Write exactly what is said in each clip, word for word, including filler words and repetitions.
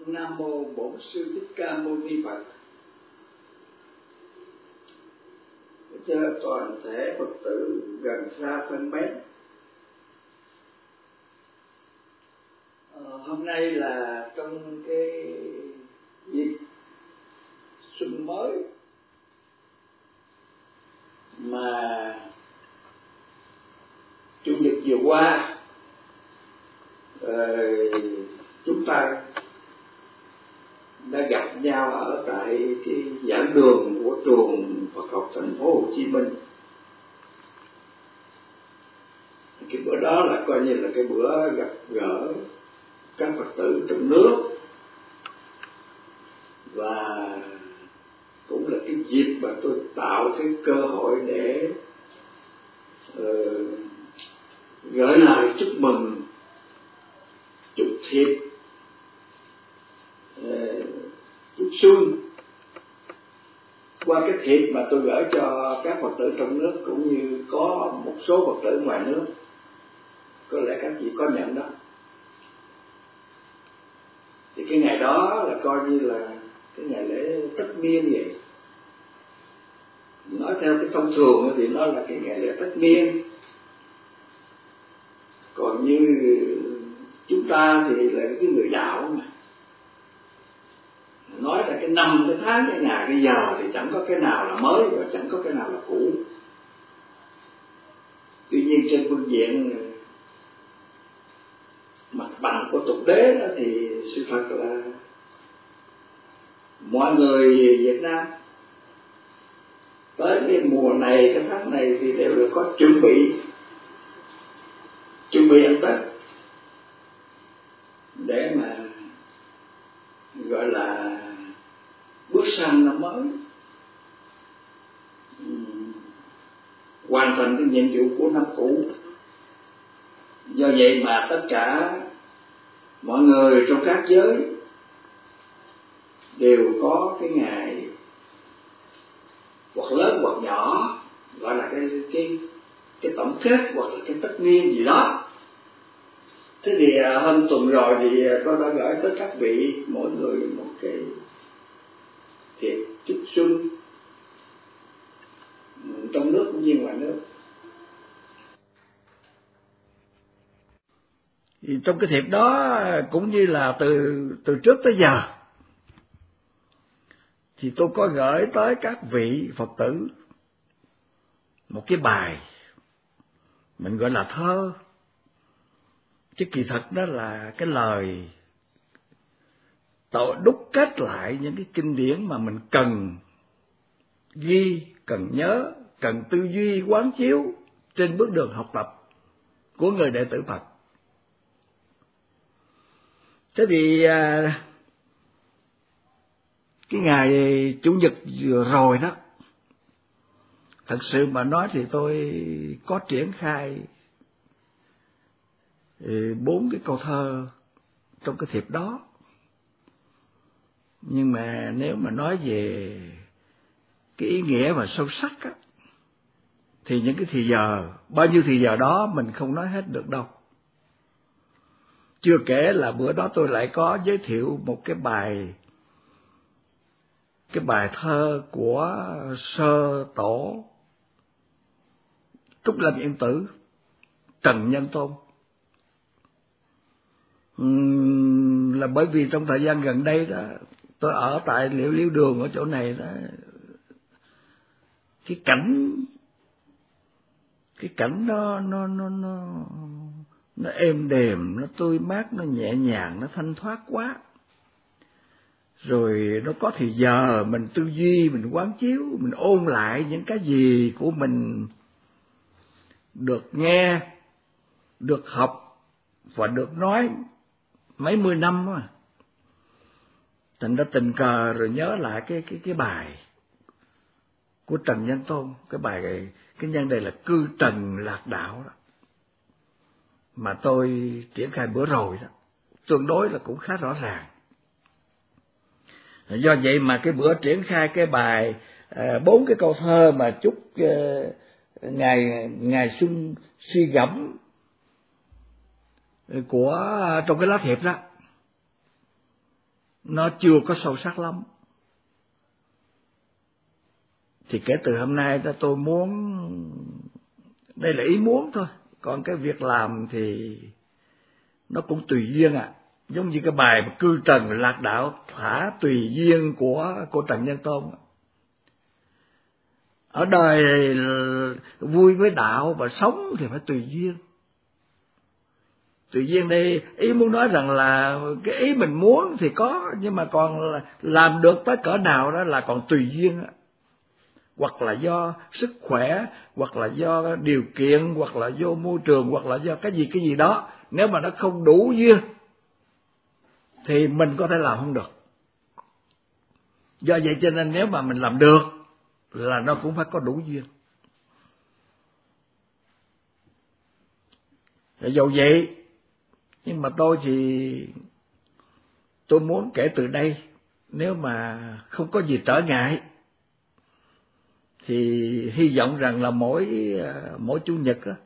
Nam mô Bổn Sư Thích Ca Mâu Ni Phật. Cho toàn thể Phật tử gần xa thân mến, ờ, hôm nay là trong cái dịp xuân mới mà Chủ nhật vừa qua ờ, chúng ta đã gặp nhau ở tại cái giảng đường của trường Phật học thành phố Hồ Chí Minh. Cái bữa đó là coi như là cái bữa gặp gỡ các Phật tử trong nước, và cũng là cái dịp mà tôi tạo cái cơ hội để uh, gửi lời chúc mừng, chúc thiệp, uh, chúc xuân qua cái thiệp mà tôi gửi cho các Phật tử trong nước, cũng như có một số Phật tử ngoài nước. Có lẽ các vị có nhận đó. Thì cái ngày đó là coi như là cái ngày lễ tất niên vậy. Nói theo cái thông thường thì nó là cái ngày lễ tất niên. Còn như chúng ta thì là cái người đạo mà, nói là cái năm, cái tháng, cái ngày, cái giờ thì chẳng có cái nào là mới và chẳng có cái nào là cũ. Tuy nhiên trên phương diện mặt bằng của tục đế đó thì sự thật là mọi người Việt Nam tới cái mùa này, cái tháng này thì đều được có chuẩn bị chuẩn bị ăn Tết để mà gọi là bước sang năm mới, hoàn thành cái nhiệm vụ của năm cũ. Do vậy mà tất cả mọi người trong các giới đều có cái ngày hoặc lớn hoặc nhỏ, gọi là cái cái cái tổng kết hoặc là cái tất niên gì đó. Thế thì hôm tuần rồi thì tôi đã gửi tới các vị mỗi người một cái thiệp chúc xuân trong nước cũng như ngoài nước. Thì trong cái thiệp đó cũng như là từ từ trước tới giờ thì tôi có gửi tới các vị Phật tử một cái bài mình gọi là thơ, chứ kỳ thật đó là cái lời tạo đúc kết lại những cái kinh điển mà mình cần ghi, cần nhớ, cần tư duy quán chiếu trên bước đường học tập của người đệ tử Phật. Thế thì cái ngày Chủ nhật vừa rồi đó, thật sự mà nói thì tôi có triển khai bốn cái câu thơ trong cái thiệp đó. Nhưng mà nếu mà nói về cái ý nghĩa mà sâu sắc á, thì những cái thì giờ, bao nhiêu thì giờ đó mình không nói hết được đâu. Chưa kể là bữa đó tôi lại có giới thiệu một cái bài cái bài thơ của sơ tổ Trúc Lâm Yên Tử Trần Nhân Tôn. Uhm, là bởi vì trong thời gian gần đây đó, tôi ở tại Liễu Liễu Đường ở chỗ này đó, cái cảnh cái cảnh nó nó nó nó nó êm đềm, nó tươi mát, nó nhẹ nhàng, nó thanh thoát quá. Rồi nó có thì giờ mình tư duy, mình quán chiếu, mình ôn lại những cái gì của mình được nghe, được học và được nói mấy mươi năm á. Thành ra tình cờ rồi nhớ lại cái cái cái bài của Trần Nhân Tôn, cái bài này, cái nhân đây là cư trần lạc đạo đó, mà tôi triển khai bữa rồi đó, tương đối là cũng khá rõ ràng. Do vậy mà cái bữa triển khai cái bài bốn à, cái câu thơ mà chúc uh, ngày ngày xuân suy gẫm của trong cái lá thiệp đó, nó chưa có sâu sắc lắm. Thì kể từ hôm nay đó tôi muốn, đây là ý muốn thôi, còn cái việc làm thì nó cũng tùy duyên à. Giống như cái bài mà cư trần lạc đạo thả tùy duyên của của Trần Nhân Tôn. Ở đời vui với đạo và sống thì phải tùy duyên. Tùy duyên đây ý muốn nói rằng là cái ý mình muốn thì có, nhưng mà còn làm được tới cỡ nào đó là còn tùy duyên á. Hoặc là do sức khỏe, hoặc là do điều kiện, hoặc là do môi trường, hoặc là do cái gì cái gì đó. Nếu mà nó không đủ duyên thì mình có thể làm không được. Do vậy cho nên nếu mà mình làm được là nó cũng phải có đủ duyên. Dầu vậy, nhưng mà tôi thì tôi muốn kể từ đây, nếu mà không có gì trở ngại thì hy vọng rằng là mỗi mỗi chủ nhật đó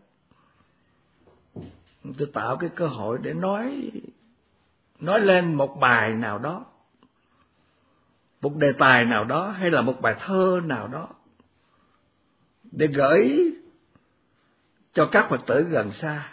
tôi tạo cái cơ hội để nói nói lên một bài nào đó, một đề tài nào đó, hay là một bài thơ nào đó, để gửi cho các Phật tử gần xa,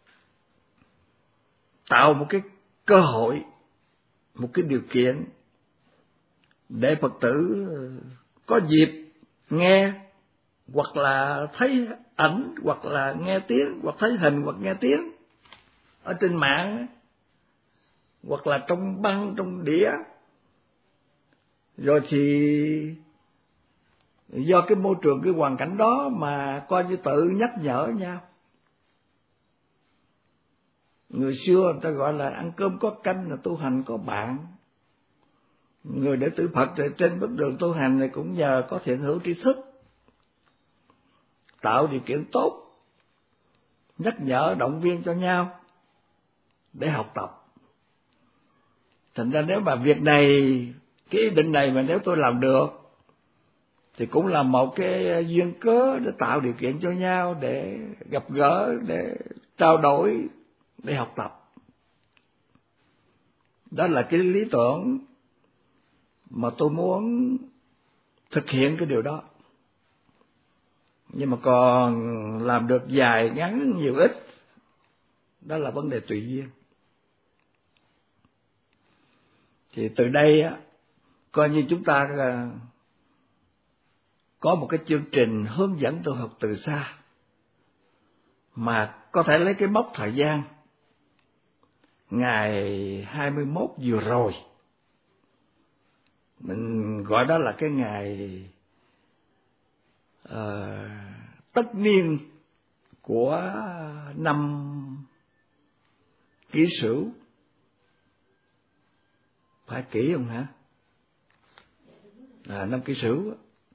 tạo một cái cơ hội, một cái điều kiện để Phật tử có dịp nghe, hoặc là thấy ảnh, hoặc là nghe tiếng, hoặc thấy hình, hoặc nghe tiếng ở trên mạng, hoặc là trong băng, trong đĩa. Rồi thì do cái môi trường, cái hoàn cảnh đó mà coi như tự nhắc nhở nhau. Người xưa người ta gọi là ăn cơm có canh là tu hành có bạn. Người đệ tử Phật trên bước đường tu hành này cũng nhờ có thiện hữu tri thức, tạo điều kiện tốt, nhắc nhở, động viên cho nhau để học tập. Thành ra nếu mà việc này, cái ý định này mà nếu tôi làm được thì cũng là một cái duyên cớ để tạo điều kiện cho nhau, để gặp gỡ, để trao đổi, để học tập. Đó là cái lý tưởng mà tôi muốn thực hiện cái điều đó. Nhưng mà còn làm được dài, ngắn, nhiều, ít, đó là vấn đề tùy duyên. Thì từ đây á, coi như chúng ta có một cái chương trình hướng dẫn tu học từ xa, mà có thể lấy cái mốc thời gian ngày hai mươi mốt vừa rồi, mình gọi đó là cái ngày uh, tất niên của năm Kỷ Sửu. Phải kỹ không hả? À, năm Kỷ Sửu.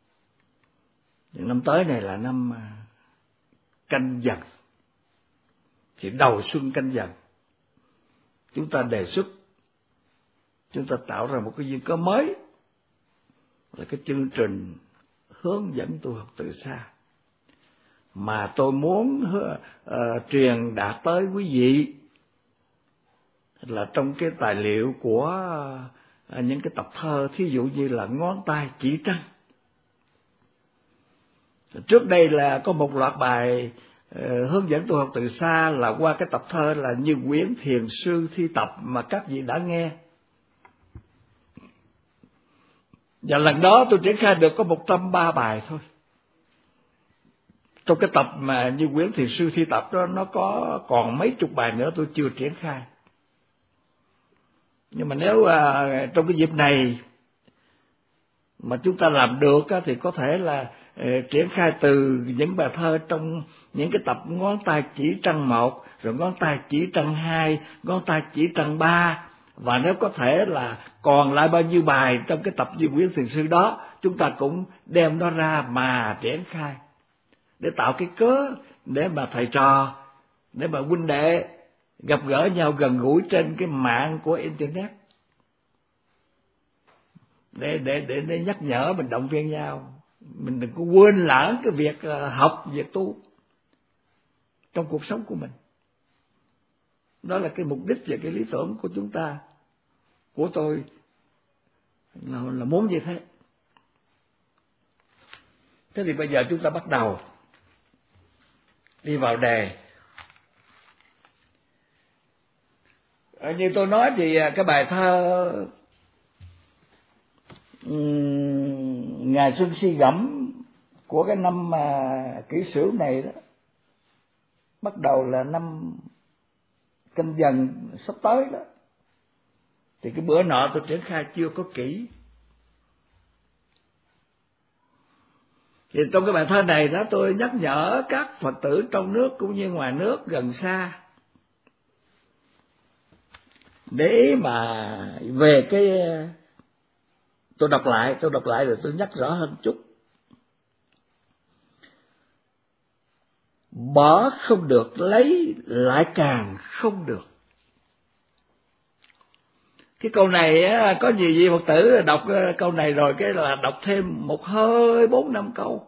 Năm tới này là năm Canh Dần. Thì đầu xuân Canh Dần, chúng ta đề xuất, chúng ta tạo ra một cái duyên cớ mới, là cái chương trình hướng dẫn tu học từ xa, mà tôi muốn uh, truyền đạt tới quý vị là trong cái tài liệu của uh, những cái tập thơ, thí dụ như là Ngón tay chỉ trăng. Trước đây là có một loạt bài uh, hướng dẫn tu học từ xa là qua cái tập thơ là Như Quyển Thiền Sư Thi Tập mà các vị đã nghe. Và lần đó tôi triển khai được có một trăm ba bài thôi. Trong cái tập mà Như Quyển Thiền Sư Thi Tập đó, nó có còn mấy chục bài nữa tôi chưa triển khai. Nhưng mà nếu à, trong cái dịp này mà chúng ta làm được á, thì có thể là uh, triển khai từ những bài thơ trong những cái tập Ngón tay chỉ trăng một, rồi Ngón tay chỉ trăng hai, Ngón tay chỉ trăng ba, và nếu có thể là còn lại bao nhiêu bài trong cái tập Như Quyển Thiền Sư đó, chúng ta cũng đem nó ra mà triển khai, để tạo cái cớ để mà thầy trò, để mà huynh đệ gặp gỡ nhau gần gũi trên cái mạng của internet, để để để, để nhắc nhở, mình động viên nhau, mình đừng có quên lãng cái việc học, việc tu trong cuộc sống của mình. Đó là cái mục đích và cái lý tưởng của chúng ta, của tôi là, là muốn như thế. Thế thì bây giờ chúng ta bắt đầu đi vào đề. Như tôi nói thì cái bài thơ um, Ngày Xuân Si Gẫm của cái năm mà Kỷ Sửu này đó, bắt đầu là năm Canh Dần sắp tới đó, thì cái bữa nọ tôi triển khai chưa có kỹ. Thì trong cái bài thơ này đó, tôi nhắc nhở các Phật tử trong nước cũng như ngoài nước gần xa để ý mà về cái, tôi đọc lại, tôi đọc lại rồi tôi nhắc rõ hơn chút. Bỏ không được, lấy lại càng không được. Cái câu này á, có nhiều vị Phật tử đọc câu này rồi cái là đọc thêm một hơi bốn năm câu.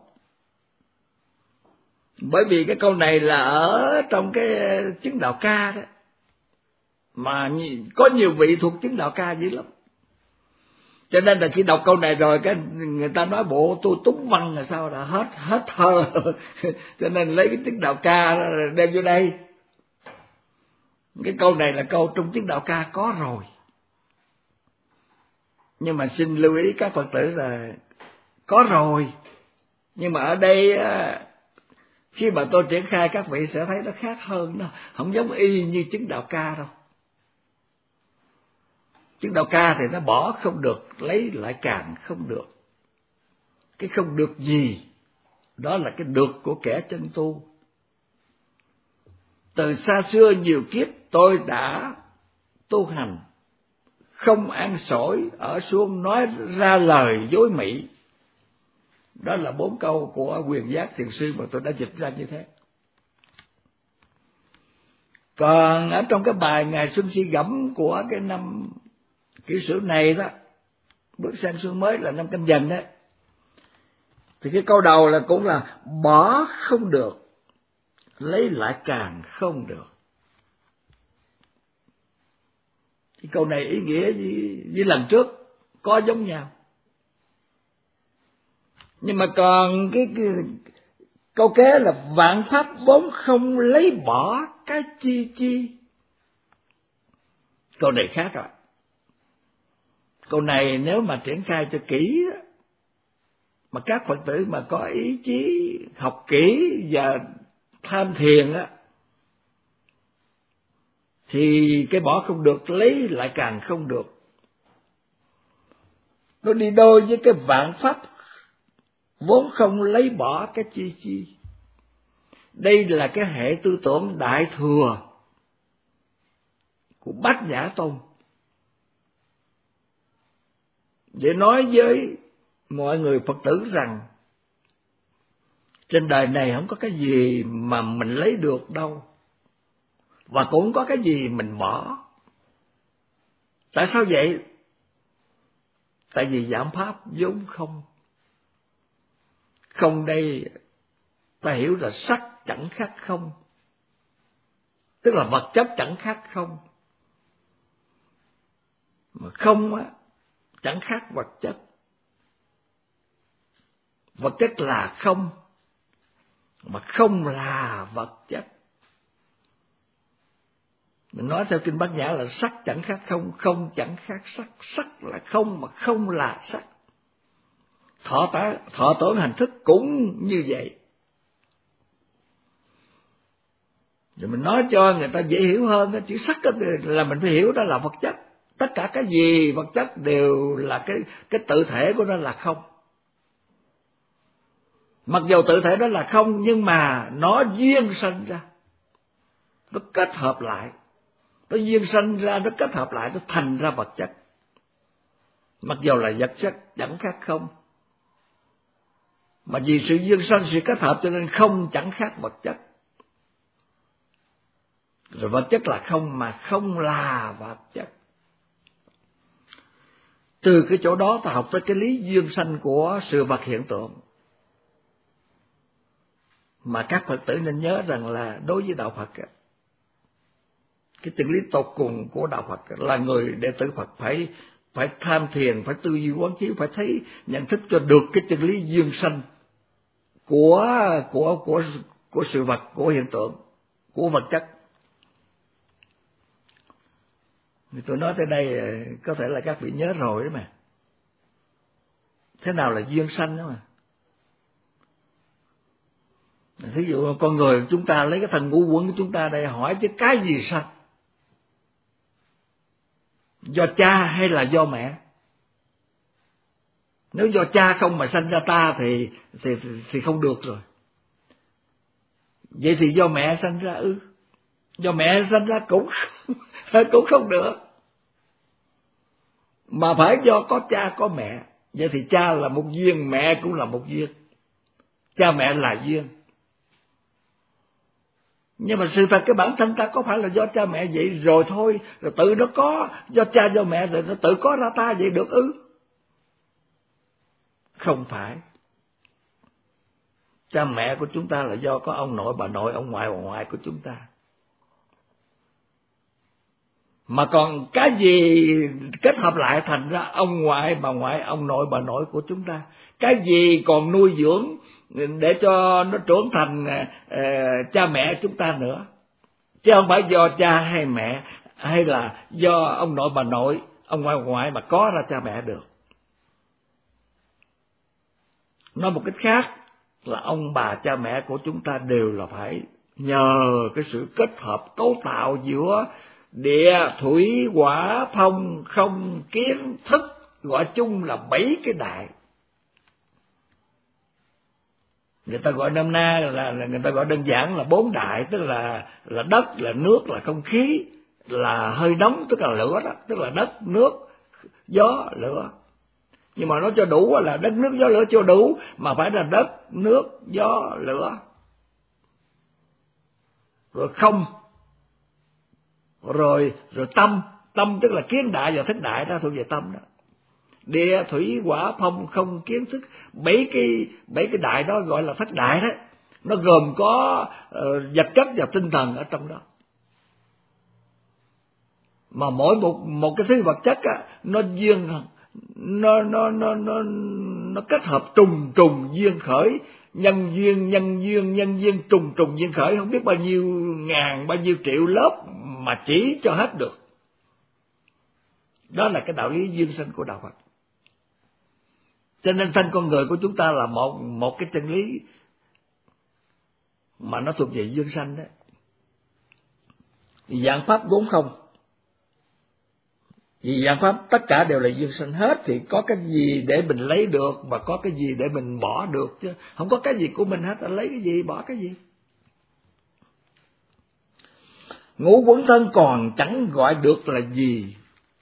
Bởi vì cái câu này là ở trong cái chứng đạo ca đó, mà có nhiều vị thuộc chứng đạo ca dữ lắm. Cho nên là khi đọc câu này rồi cái người ta nói bộ tôi túng văn là sao là hết hết thơ. Cho nên lấy cái chứng đạo ca đem vô đây. Cái câu này là câu trong chứng đạo ca có rồi. Nhưng mà xin lưu ý các Phật tử là có rồi. Nhưng mà ở đây khi mà tôi triển khai các vị sẽ thấy nó khác hơn, nó không giống y như chứng đạo ca đâu. Chứng đạo ca thì nó bỏ không được, lấy lại càng không được. Cái không được gì, đó là cái được của kẻ chân tu. Từ xa xưa nhiều kiếp tôi đã tu hành, không ăn xổi, ở xuống nói ra lời dối mị. Đó là bốn câu của Quyền Giác Thiền Sư mà tôi đã dịch ra như thế. Còn ở trong cái bài Ngày Xuân Si Gẫm của cái năm Kỷ Sửu này đó, bước sang xuân mới là năm Canh Dần đó, thì cái câu đầu là cũng là bỏ không được, lấy lại càng không được. Cái câu này ý nghĩa với, với lần trước có giống nhau. Nhưng mà còn cái, cái câu kế là vạn pháp vốn không lấy bỏ cái chi chi. Câu này khác rồi. Câu này nếu mà triển khai cho kỹ đó, mà các Phật tử mà có ý chí học kỹ và tham thiền á, thì cái bỏ không được lấy lại càng không được. Nó đi đôi với cái vạn pháp vốn không lấy bỏ cái chi chi. Đây là cái hệ tư tưởng đại thừa của Bát Nhã Tông, để nói với mọi người Phật tử rằng trên đời này không có cái gì mà mình lấy được đâu, và cũng không có cái gì mình bỏ. Tại sao vậy? Tại vì giảm pháp vốn không. Không đây ta hiểu là sắc chẳng khác không, tức là vật chất chẳng khác không, mà không á chẳng khác vật chất. Vật chất là không, mà không là vật chất. Mình nói theo kinh Bát Nhã là sắc chẳng khác không, không chẳng khác sắc, sắc là không mà không là sắc. Thọ tá, thọ tưởng hành thức cũng như vậy. Rồi mình nói cho người ta dễ hiểu hơn, chữ sắc là mình phải hiểu đó là vật chất. Tất cả cái gì vật chất đều là cái cái tự thể của nó là không. Mặc dù tự thể đó là không, nhưng mà nó duyên sanh ra, nó kết hợp lại, nó duyên sanh ra, nó kết hợp lại, nó thành ra vật chất. Mặc dù là vật chất chẳng khác không, mà vì sự duyên sanh, sự kết hợp cho nên không chẳng khác vật chất. Rồi vật chất là không mà không là vật chất. Từ cái chỗ đó ta học tới cái lý duyên sanh của sự vật hiện tượng. Mà các Phật tử nên nhớ rằng là đối với đạo Phật, cái chân lý tột cùng của đạo Phật là người đệ tử Phật phải phải tham thiền, phải tư duy quán chiếu, phải thấy nhận thức cho được cái chân lý duyên sanh của của của của sự vật, của hiện tượng, của vật chất. Thì tôi nói tới đây có thể là các vị nhớ rồi đó mà. Thế nào là duyên sanh đó mà. Thí dụ con người chúng ta lấy cái thân ngũ uẩn của chúng ta đây hỏi chứ cái gì sanh? Do cha hay là do mẹ? Nếu do cha không mà sanh ra ta thì thì thì không được rồi. Vậy thì do mẹ sanh ra ư? Do mẹ sanh ra cũng cũng không được. Mà phải do có cha có mẹ. Vậy thì cha là một duyên, mẹ cũng là một duyên. Cha mẹ là duyên. Nhưng mà sự thật cái bản thân ta có phải là do cha mẹ vậy rồi thôi, rồi tự nó có, do cha do mẹ rồi nó tự có ra ta vậy được ư? Không phải. Cha mẹ của chúng ta là do có ông nội, bà nội, ông ngoại, bà ngoại của chúng ta. Mà còn cái gì kết hợp lại thành ra ông ngoại, bà ngoại, ông nội, bà nội của chúng ta. Cái gì còn nuôi dưỡng để cho nó trưởng thành uh, cha mẹ chúng ta nữa. Chứ không phải do cha hay mẹ, hay là do ông nội, bà nội, ông ngoại, bà ngoại mà có ra cha mẹ được. Nói một cách khác là ông bà cha mẹ của chúng ta đều là phải nhờ cái sự kết hợp cấu tạo giữa địa, thủy, hỏa, phong, không, kiến, thức, gọi chung là bảy cái đại. Người ta gọi năm na là, là người ta gọi đơn giản là bốn đại, tức là là đất, là nước, là không khí, là hơi nóng, tức là lửa đó, tức là đất, nước, gió, lửa. Nhưng mà nó cho đủ là đất, nước, gió, lửa chưa đủ, mà phải là đất, nước, gió, lửa. Rồi không, rồi rồi tâm, tâm tức là kiến đại và thức đại đó, thuộc về tâm đó. Địa, thủy, hỏa, phong, không, kiến, thức, bảy cái bảy cái đại đó gọi là thất đại đó. Nó gồm có uh, vật chất và tinh thần ở trong đó. Mà mỗi một một cái thứ vật chất á, nó duyên nó nó nó nó nó kết hợp trùng trùng duyên khởi, nhân duyên nhân duyên nhân duyên trùng trùng duyên khởi, không biết bao nhiêu ngàn bao nhiêu triệu lớp mà chỉ cho hết được. Đó là cái đạo lý duyên sanh của đạo Phật. Cho nên thân con người của chúng ta là một một cái chân lý mà nó thuộc về duyên sanh đó. Vạn pháp vốn không. Vì vạn pháp tất cả đều là duyên sanh hết, thì có cái gì để mình lấy được mà có cái gì để mình bỏ được chứ. Không có cái gì của mình hết, lấy cái gì bỏ cái gì. Ngũ uẩn thân còn chẳng gọi được là gì.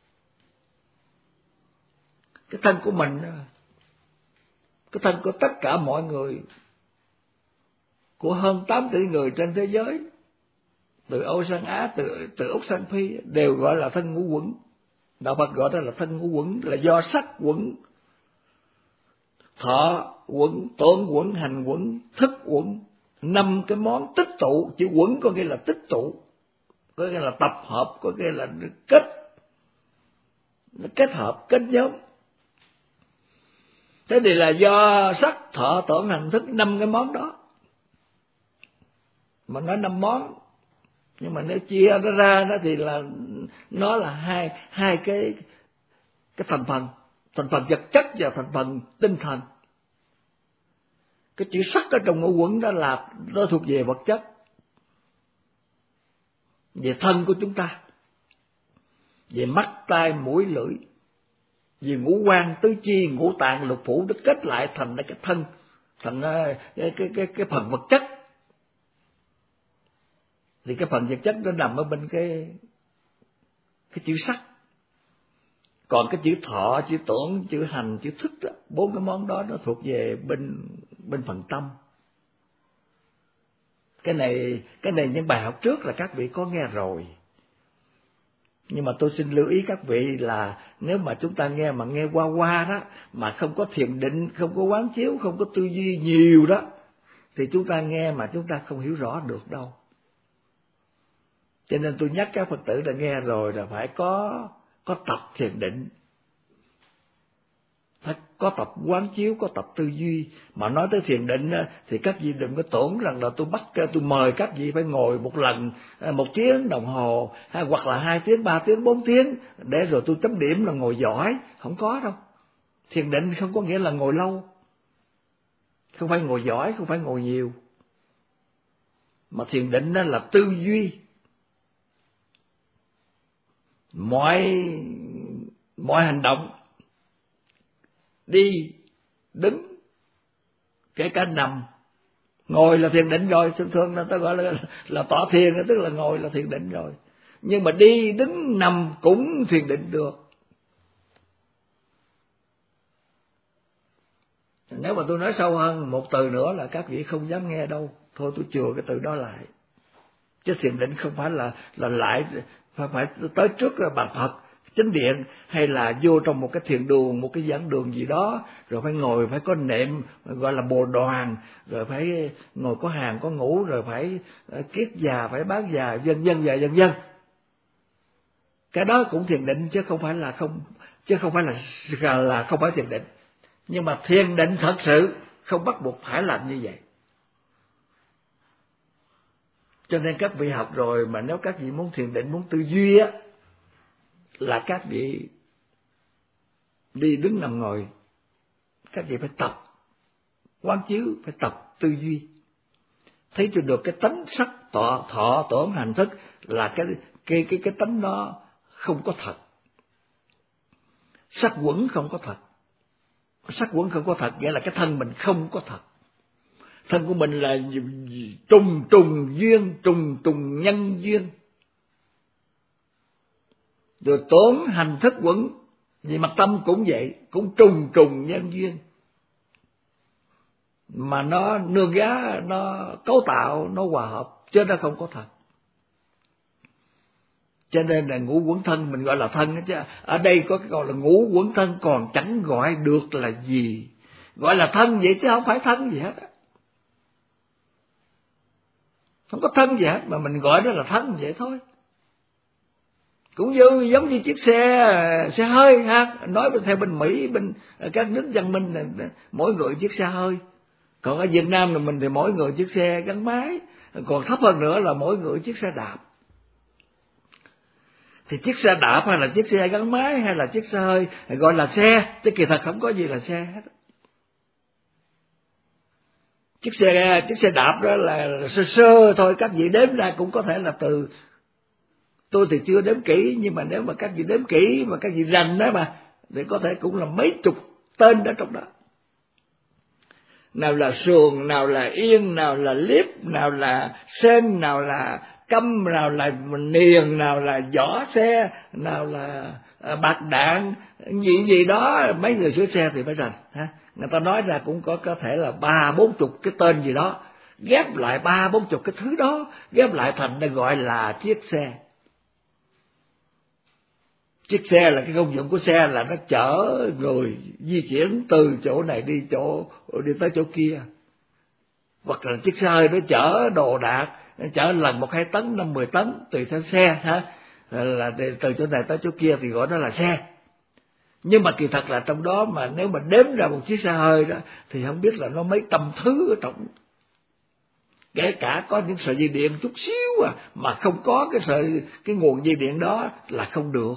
Cái thân của mình, cái thân của tất cả mọi người, của hơn tám tỷ người trên thế giới, từ Âu sang Á, từ, từ Úc sang Phi, đều gọi là thân ngũ uẩn. Đạo Phật gọi đó là thân ngũ uẩn, là do sắc uẩn, thọ uẩn, tưởng uẩn, hành uẩn, thức uẩn, năm cái món tích tụ. Chữ uẩn có nghĩa là tích tụ, có nghĩa là tập hợp, có nghĩa là kết, nó kết hợp, kết nhóm. Thế thì là do sắc, thọ, tưởng, hành, thức, năm cái món đó. Mà nói năm món, nhưng mà nếu chia nó ra đó thì là nó là hai hai cái cái thành phần, thành phần vật chất và thành phần tinh thần. Cái chữ sắc ở trong ngũ uẩn đó là nó thuộc về vật chất, về thân của chúng ta, về mắt, tai, mũi, lưỡi, về ngũ quan, tứ chi, ngũ tạng, lục phủ, nó kết lại thành cái thân, thành cái cái cái, cái phần vật chất. Thì cái phần vật chất nó nằm ở bên cái cái chữ sắc. Còn cái chữ thọ, chữ tưởng, chữ hành, chữ thức đó, bốn cái món đó nó thuộc về bên bên phần tâm. Cái này cái này những bài học trước là các vị có nghe rồi. Nhưng mà tôi xin lưu ý các vị là nếu mà chúng ta nghe mà nghe qua qua đó, mà không có thiền định, không có quán chiếu, không có tư duy nhiều đó, thì chúng ta nghe mà chúng ta không hiểu rõ được đâu. Cho nên tôi nhắc các Phật tử đã nghe rồi là phải có có tập thiền định, phải có tập quán chiếu, có tập tư duy. Mà nói tới thiền định thì các vị đừng có tưởng rằng là tôi bắt tôi mời các vị phải ngồi một lần một tiếng đồng hồ, hay hoặc là hai tiếng, ba tiếng, bốn tiếng để rồi tôi chấm điểm là ngồi giỏi. Không có đâu. Thiền định không có nghĩa là ngồi lâu, không phải ngồi giỏi, không phải ngồi nhiều. Mà thiền định đó là tư duy. Mọi mọi hành động, đi, đứng, kể cả nằm, ngồi là thiền định rồi. Thường thường là ta gọi là là tọa thiền, tức là ngồi là thiền định rồi. Nhưng mà đi, đứng, nằm cũng thiền định được. Nếu mà tôi nói sâu hơn một từ nữa là các vị không dám nghe đâu. Thôi tôi chừa cái từ đó lại. Chứ thiền định không phải là là lại phải phải tới trước bàn Phật chánh điện, hay là vô trong một cái thiền đường, một cái giảng đường gì đó, rồi phải ngồi, phải có nệm gọi là bồ đoàn, rồi phải ngồi có hàng có ngủ, rồi phải kiết già, phải bán già, vân vân và vân vân. Cái đó cũng thiền định chứ không phải là không chứ không phải là là không phải thiền định. Nhưng mà thiền định thật sự không bắt buộc phải làm như vậy. Cho nên các vị học rồi mà nếu các vị muốn thiền định, muốn tư duy á, là các vị đi đứng nằm ngồi, các vị phải tập quán chiếu, phải tập tư duy, thấy cho được cái tánh sắc tọa thọ tưởng hành thức là cái cái cái cái tánh đó không có thật. Sắc quẩn không có thật. Sắc quẩn không có thật nghĩa là cái thân mình không có thật. Thân của mình là trùng trùng duyên, trùng trùng nhân duyên. Rồi tổn hành thức quẩn, vì mặt tâm cũng vậy, cũng trùng trùng nhân duyên. Mà nó nương giá, nó cấu tạo, nó hòa hợp, chứ nó không có thật. Cho nên là ngũ quẩn thân mình gọi là thân đó chứ. Ở đây có cái gọi là ngũ quẩn thân còn chẳng gọi được là gì. Gọi là thân vậy chứ không phải thân gì hết á. Không có thân gì hết mà mình gọi đó là thân vậy thôi. Cũng như giống như chiếc xe xe hơi ha, nói theo bên Mỹ, bên các nước văn minh là mỗi người chiếc xe hơi. Còn ở Việt Nam là mình thì mỗi người chiếc xe gắn máy, còn thấp hơn nữa là mỗi người chiếc xe đạp. Thì chiếc xe đạp hay là chiếc xe gắn máy hay là chiếc xe hơi gọi là xe, chứ kỳ thật không có gì là xe hết. Chiếc xe chiếc xe đạp đó là, là sơ sơ thôi, các vị đếm ra cũng có thể là từ, tôi thì chưa đếm kỹ, nhưng mà nếu mà các vị đếm kỹ mà các vị rành đó mà thì có thể cũng là mấy chục tên đó trong đó. Nào là sườn, nào là yên, nào là liếp, nào là sên, nào là câm, nào là niền, nào là vỏ xe, nào là bạc đạn, gì gì đó, mấy người sửa xe thì phải rành ha. Người ta nói ra cũng có có thể là ba bốn chục cái tên gì đó, ghép lại ba bốn chục cái thứ đó, ghép lại thành được gọi là chiếc xe. Chiếc xe là cái công dụng của xe là nó chở người di chuyển từ chỗ này đi chỗ đi tới chỗ kia. Hoặc là chiếc xe hơi nó chở đồ đạc, chở lần một hai tấn, năm mười tấn tùy theo xe ha, là từ chỗ này tới chỗ kia thì gọi nó là xe. Nhưng mà kỳ thật là trong đó mà nếu mà đếm ra một chiếc xe hơi đó thì không biết là nó mấy trăm thứ ở trong. Kể cả có những sợi dây điện chút xíu à, mà không có cái sợi cái nguồn dây điện đó là không được.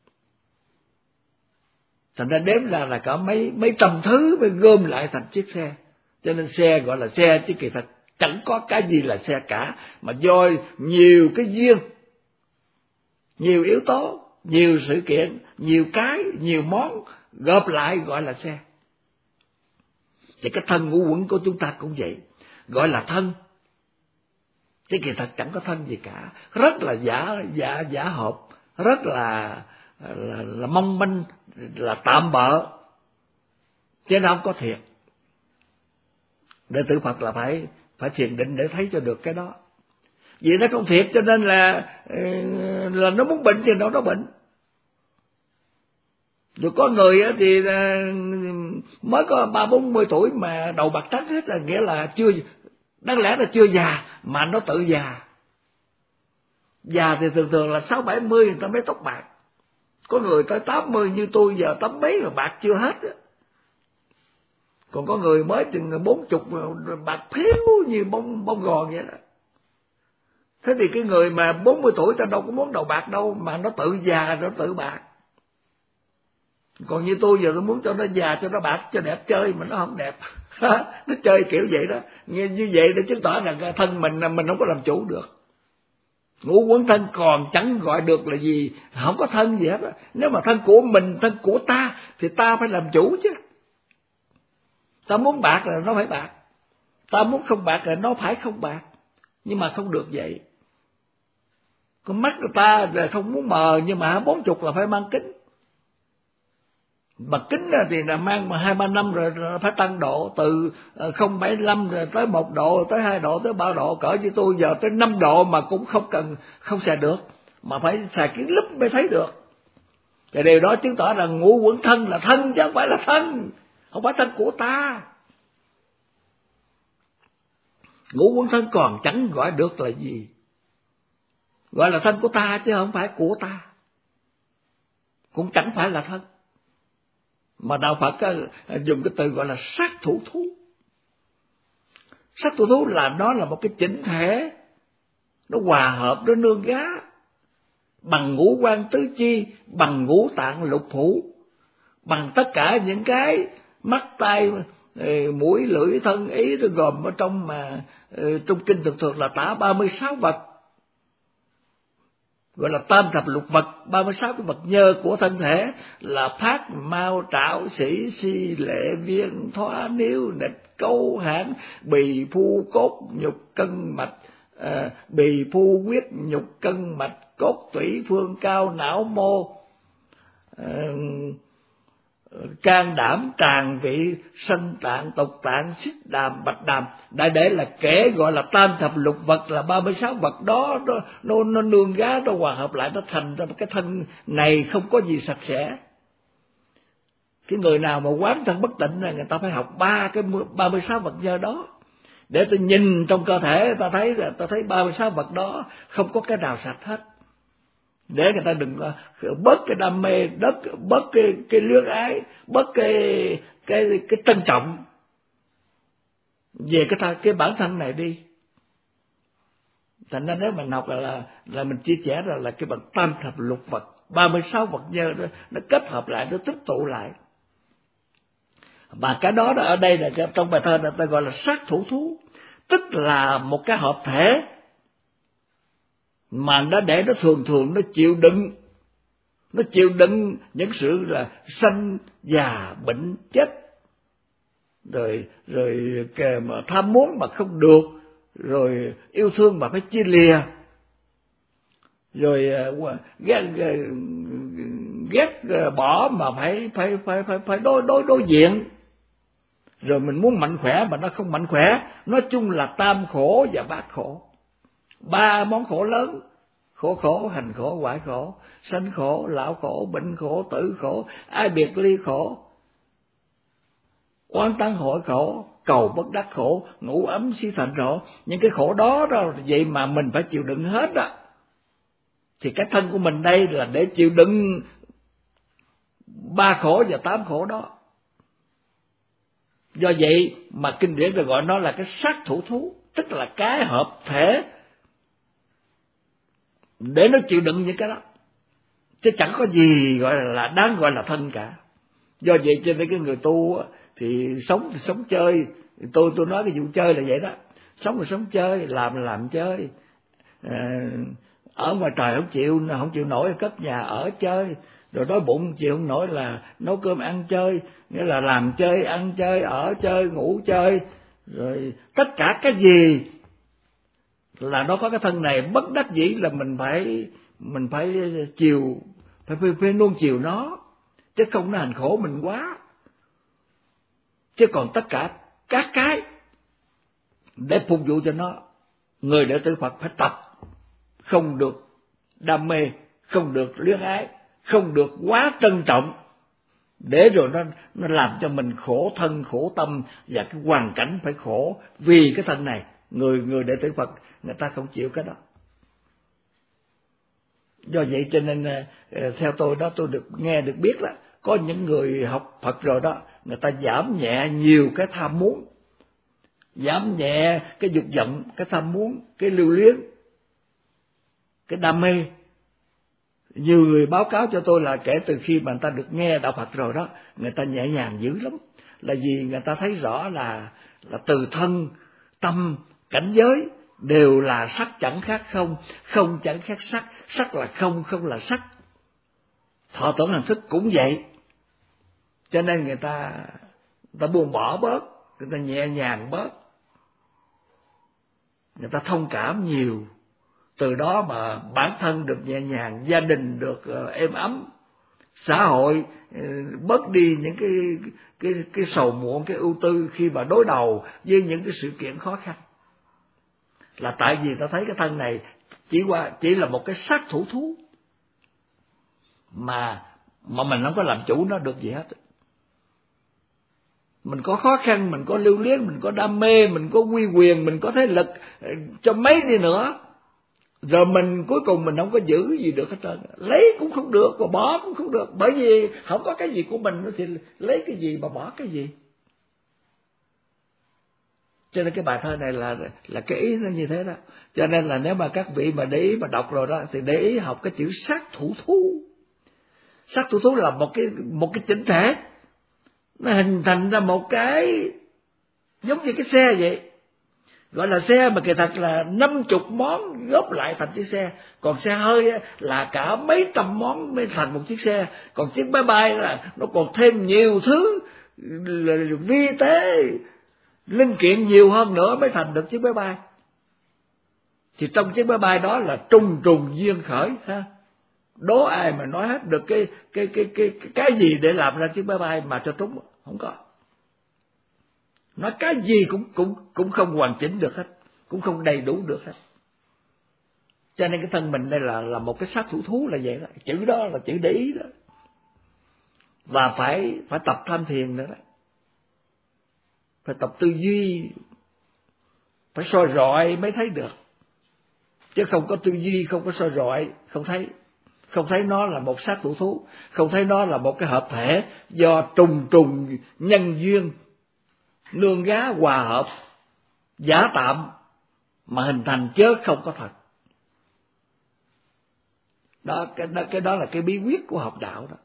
Thành ra đếm ra là cả mấy mấy trăm thứ mới gom lại thành chiếc xe. Cho nên xe gọi là xe chứ kỳ thật chẳng có cái gì là xe cả, mà do nhiều cái duyên, nhiều yếu tố, nhiều sự kiện, nhiều cái, nhiều món gộp lại gọi là xe. Thì cái thân ngũ quẩn của chúng ta cũng vậy, gọi là thân. Chứ kỳ thật chẳng có thân gì cả, rất là giả giả giả hợp, rất là là, là mong manh, là tạm bợ, chứ nó không có thiệt. Đệ tử Phật là phải phải thiền định để thấy cho được cái đó. Vì nó không thiệt cho nên là là nó muốn bệnh thì nó nó bệnh. Rồi có người thì mới có ba bốn mươi tuổi mà đầu bạc trắng hết, là nghĩa là chưa, đáng lẽ là chưa già mà nó tự già. Già thì thường thường là sáu bảy mươi người ta mới tóc bạc. Có người tới tám mươi như tôi giờ tám mấy mà bạc chưa hết á. Còn có người mới chừng bốn chục bạc phiếu như bông bông gòn vậy đó. Thế thì cái người mà bốn mươi tuổi ta đâu có muốn đầu bạc đâu, mà nó tự già nó tự bạc. Còn như tôi giờ tôi muốn cho nó già cho nó bạc cho đẹp chơi mà nó không đẹp. Nó chơi kiểu vậy đó. Như vậy để chứng tỏ rằng thân mình mình không có làm chủ được. Ngũ quẩn thân còn chẳng gọi được là gì, không có thân gì hết á. Nếu mà thân của mình, thân của ta thì ta phải làm chủ chứ. Ta muốn bạc là nó phải bạc, ta muốn không bạc là nó phải không bạc. Nhưng mà không được vậy. Con mắt của ta là không muốn mờ, nhưng mà bốn chục là phải mang kính. Mà kính thì là mang mà hai ba năm rồi, rồi phải tăng độ, từ không phẩy lăm rồi tới một độ, tới hai độ, tới ba độ, cỡ như tôi giờ tới năm độ mà cũng không cần không xài được, mà phải xài kính lúp mới thấy được. Cái điều đó chứng tỏ rằng ngũ quẩn thân là thân chứ không phải là thân, không phải thân của ta. Ngũ quẩn thân còn chẳng gọi được là gì, gọi là thân của ta chứ không phải của ta, cũng chẳng phải là thân. Mà đạo Phật dùng cái từ gọi là sát thủ thú. Sát thủ thú là nó là một cái chỉnh thể, nó hòa hợp, nó nương gá bằng ngũ quan tứ chi, bằng ngũ tạng lục phủ, bằng tất cả những cái mắt tai mũi lưỡi thân ý, nó gồm ở trong mà trong kinh thường thường là tả ba mươi sáu vật, gọi là tam thập lục vật, ba mươi sáu cái vật nhơ của thân thể là phát mau trảo sĩ si lệ viên thoá níu nịch câu hãn bì phu cốt nhục cân mạch, à, bì phu huyết nhục cân mạch cốt tủy phương cao não mô, à, can đảm tràng vị sanh tạng tục tạng xích đàm bạch đàm. Đại để là kể gọi là tam thập lục vật, là ba mươi sáu vật đó nó nó, nó nương gá, nó hòa hợp lại, nó thành ra cái thân này không có gì sạch sẽ. Cái người nào mà quán thân bất tịnh là người ta phải học ba cái ba mươi sáu vật nhơ đó, để tôi nhìn trong cơ thể ta thấy là ta thấy ba mươi sáu vật đó không có cái nào sạch hết, để người ta đừng bớt cái đam mê, bớt bớt cái cái luyến ái, bớt cái cái cái trân trọng về cái cái bản thân này đi. Thành ra nếu mình học là là, là mình chia sẻ ra là cái bằng tam thập lục vật, ba mươi sáu vật nhơ đó, nó kết hợp lại, nó tích tụ lại. Và cái đó, đó ở đây là trong bài thơ người ta gọi là sát thủ thú, tức là một cái hợp thể mà nó để nó thường thường nó chịu đựng, nó chịu đựng những sự là sanh già bệnh chết, rồi rồi kề mà tham muốn mà không được, rồi yêu thương mà phải chia lìa, rồi ghét ghét bỏ mà phải phải phải phải phải đối đối đối diện, rồi mình muốn mạnh khỏe mà nó không mạnh khỏe. Nói chung là tam khổ và bát khổ, ba món khổ lớn: khổ khổ, hành khổ, hoại khổ, sanh khổ, lão khổ, bệnh khổ, tử khổ, ai biệt ly khổ, oán tán hội khổ, cầu bất đắc khổ, ngủ ấm si thành khổ. Những cái khổ đó đó vậy mà mình phải chịu đựng hết á. Thì cái thân của mình đây là để chịu đựng ba khổ và tám khổ đó. Do vậy mà kinh điển ta gọi nó là cái sát thủ thú, tức là cái hợp thể để nó chịu đựng những cái đó, chứ chẳng có gì gọi là, là đáng gọi là thân cả. Do vậy cho nên cái người tu thì sống thì sống chơi, tôi tôi nói cái vụ chơi là vậy đó, sống thì sống chơi, làm là làm chơi, à, ở ngoài trời không chịu không chịu nổi cất nhà ở chơi, rồi đói bụng chịu không nổi là nấu cơm ăn chơi, nghĩa là làm chơi, ăn chơi, ở chơi, ngủ chơi, rồi tất cả cái gì là nó có cái thân này, bất đắc dĩ là mình phải mình phải chiều, phải phải, phải nuông chiều nó, chứ không nó hành khổ mình quá. Chứ còn tất cả các cái để phục vụ cho nó, người đệ tử Phật phải tập, không được đam mê, không được luyến ái, không được quá trân trọng, để rồi nó nó làm cho mình khổ thân khổ tâm, và cái hoàn cảnh phải khổ vì cái thân này. Người người đệ tử Phật người ta không chịu cái đó. Do vậy cho nên theo tôi đó, tôi được nghe được biết đó, có những người học Phật rồi đó, người ta giảm nhẹ nhiều cái tham muốn, giảm nhẹ cái dục vọng, cái tham muốn, cái lưu luyến, cái đam mê. Nhiều người báo cáo cho tôi là kể từ khi mà người ta được nghe đạo Phật rồi đó, người ta nhẹ nhàng dữ lắm. Là vì người ta thấy rõ là là từ thân, tâm, cảnh giới đều là sắc chẳng khác không, không chẳng khác sắc, sắc là không, không là sắc. Thọ tưởng hành thức cũng vậy. Cho nên người ta người ta buông bỏ bớt, người ta nhẹ nhàng bớt, người ta thông cảm nhiều. Từ đó mà bản thân được nhẹ nhàng, gia đình được êm ấm, xã hội bớt đi những cái cái cái sầu muộn, cái ưu tư khi mà đối đầu với những cái sự kiện khó khăn. Là tại vì ta thấy cái thân này chỉ qua chỉ là một cái xác thủ thú mà mà mình không có làm chủ nó được gì hết. Mình có khó khăn, mình có lưu luyến, mình có đam mê, mình có uy quyền, mình có thế lực cho mấy đi nữa, rồi mình cuối cùng mình không có giữ gì được hết trơn, lấy cũng không được và bỏ cũng không được, bởi vì không có cái gì của mình thì lấy cái gì mà bỏ cái gì. Cho nên cái bài thơ này là là cái ý nó như thế đó. Cho nên là nếu mà các vị mà để ý mà đọc rồi đó thì để ý học cái chữ sát thủ thú. Sát thủ thú là một cái một cái chỉnh thể, nó hình thành ra một cái giống như cái xe vậy. Gọi là xe mà kỳ thật là năm chục món góp lại thành chiếc xe. Còn xe hơi là cả mấy trăm món mới thành một chiếc xe. Còn chiếc máy bay là nó còn thêm nhiều thứ là vi tế, linh kiện nhiều hơn nữa mới thành được chiếc máy bay. Thì trong chiếc máy bay đó là trùng trùng duyên khởi ha. Đố ai mà nói hết được cái cái cái cái cái, cái gì để làm ra chiếc máy bay mà cho trúng, không có. Nói cái gì cũng cũng cũng không hoàn chỉnh được hết, cũng không đầy đủ được hết. Cho nên cái thân mình đây là là một cái sát thủ thú là vậy đó. Chữ đó là chữ để ý đó. Và phải phải tập tham thiền nữa đó. Phải tập tư duy, phải soi rọi mới thấy được. Chứ không có tư duy, không có soi rọi, không thấy. Không thấy nó là một sát thủ thú, không thấy nó là một cái hợp thể do trùng trùng nhân duyên nương gá hòa hợp giả tạm mà hình thành chớ không có thật. Đó cái đó cái đó là cái bí quyết của học đạo đó.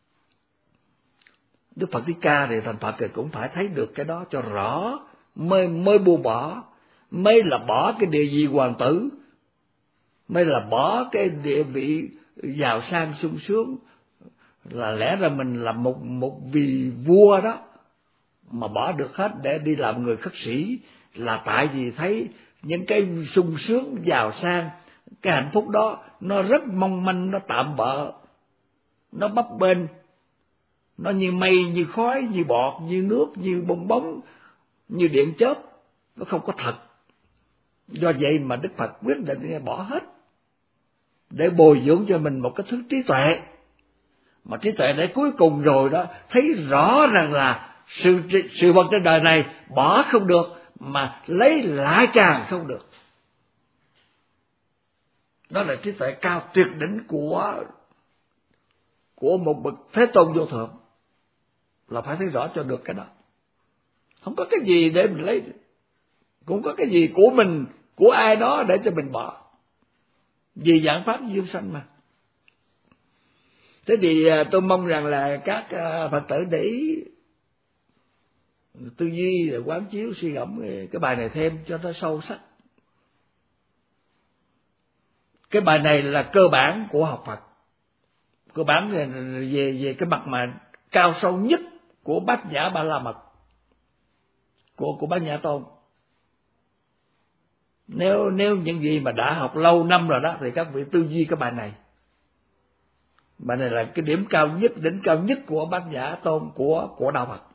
Đức Phật Thích Ca thì thành Phật thì cũng phải thấy được cái đó cho rõ mới mới buông bỏ, mới là bỏ cái địa vị hoàng tử, mới là bỏ cái địa vị giàu sang sung sướng, là lẽ ra mình là một một vị vua đó mà bỏ được hết để đi làm người khất sĩ, là tại vì thấy những cái sung sướng giàu sang, cái hạnh phúc đó nó rất mong manh, nó tạm bợ, nó bấp bênh, nó như mây, như khói, như bọt, như nước, như bong bóng, như điện chớp, nó không có thật. Do vậy mà Đức Phật quyết định bỏ hết để bồi dưỡng cho mình một cái thứ trí tuệ, mà trí tuệ để cuối cùng rồi đó thấy rõ rằng là sự sự vật trên đời này bỏ không được mà lấy lại càng không được. Đó là trí tuệ cao tuyệt đỉnh của của một bậc Thế Tôn vô thượng, là phải thấy rõ cho được cái đó. Không có cái gì để mình lấy, cũng có cái gì của mình, của ai đó để cho mình bỏ, vì vạn pháp duyên sanh mà. Thế thì tôi mong rằng là các Phật tử để ý, tư duy, quán chiếu, suy gẫm cái bài này thêm cho nó sâu sắc. Cái bài này là cơ bản của học Phật, cơ bản về về, về cái mặt mà cao sâu nhất của Bát Nhã Ba La Mật, của của Bát Nhã Tôn. Nếu nếu những gì mà đã học lâu năm rồi đó thì các vị tư duy cái bài này. Bài này là cái điểm cao nhất, đỉnh cao nhất của Bát Nhã Tôn, của của đạo Phật.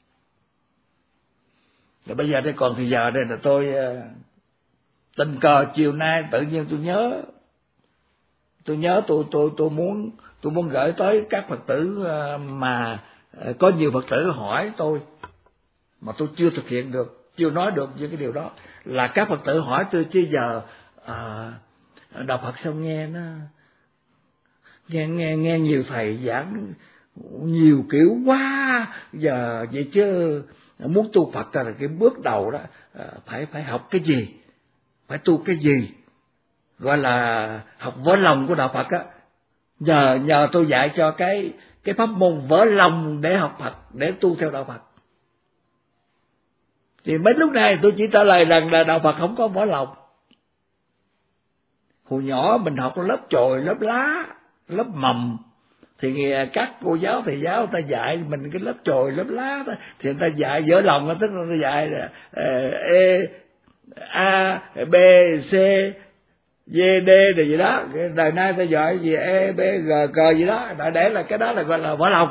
Rồi bây giờ đây còn thì giờ đây là tôi tình cờ chiều nay tự nhiên tôi nhớ tôi nhớ tôi tôi tôi muốn tôi muốn gửi tới các Phật tử mà có nhiều Phật tử hỏi tôi mà tôi chưa thực hiện được, chưa nói được những cái điều đó, là các Phật tử hỏi tôi chứ giờ à, đạo Phật sao nghe nó nghe nghe nghe nhiều thầy giảng nhiều kiểu quá. Giờ vậy chứ muốn tu Phật là cái bước đầu đó phải phải học cái gì, phải tu cái gì, gọi là học vỡ lòng của đạo Phật á. Nhờ nhờ tôi dạy cho cái cái pháp môn vỡ lòng để học Phật, để tu theo đạo Phật. Thì mấy lúc này tôi chỉ trả lời rằng là đạo Phật không có vỡ lòng. Hồi nhỏ mình học lớp chồi, lớp lá, lớp mầm, thì các cô giáo thầy giáo người ta dạy mình cái lớp chồi lớp lá đó, thì người ta dạy vỡ lòng, tức là người ta dạy là e a b c d d rồi gì đó. Cái đời nay ta dạy gì e b g c gì đó, đại để là cái đó là gọi là vỡ lòng.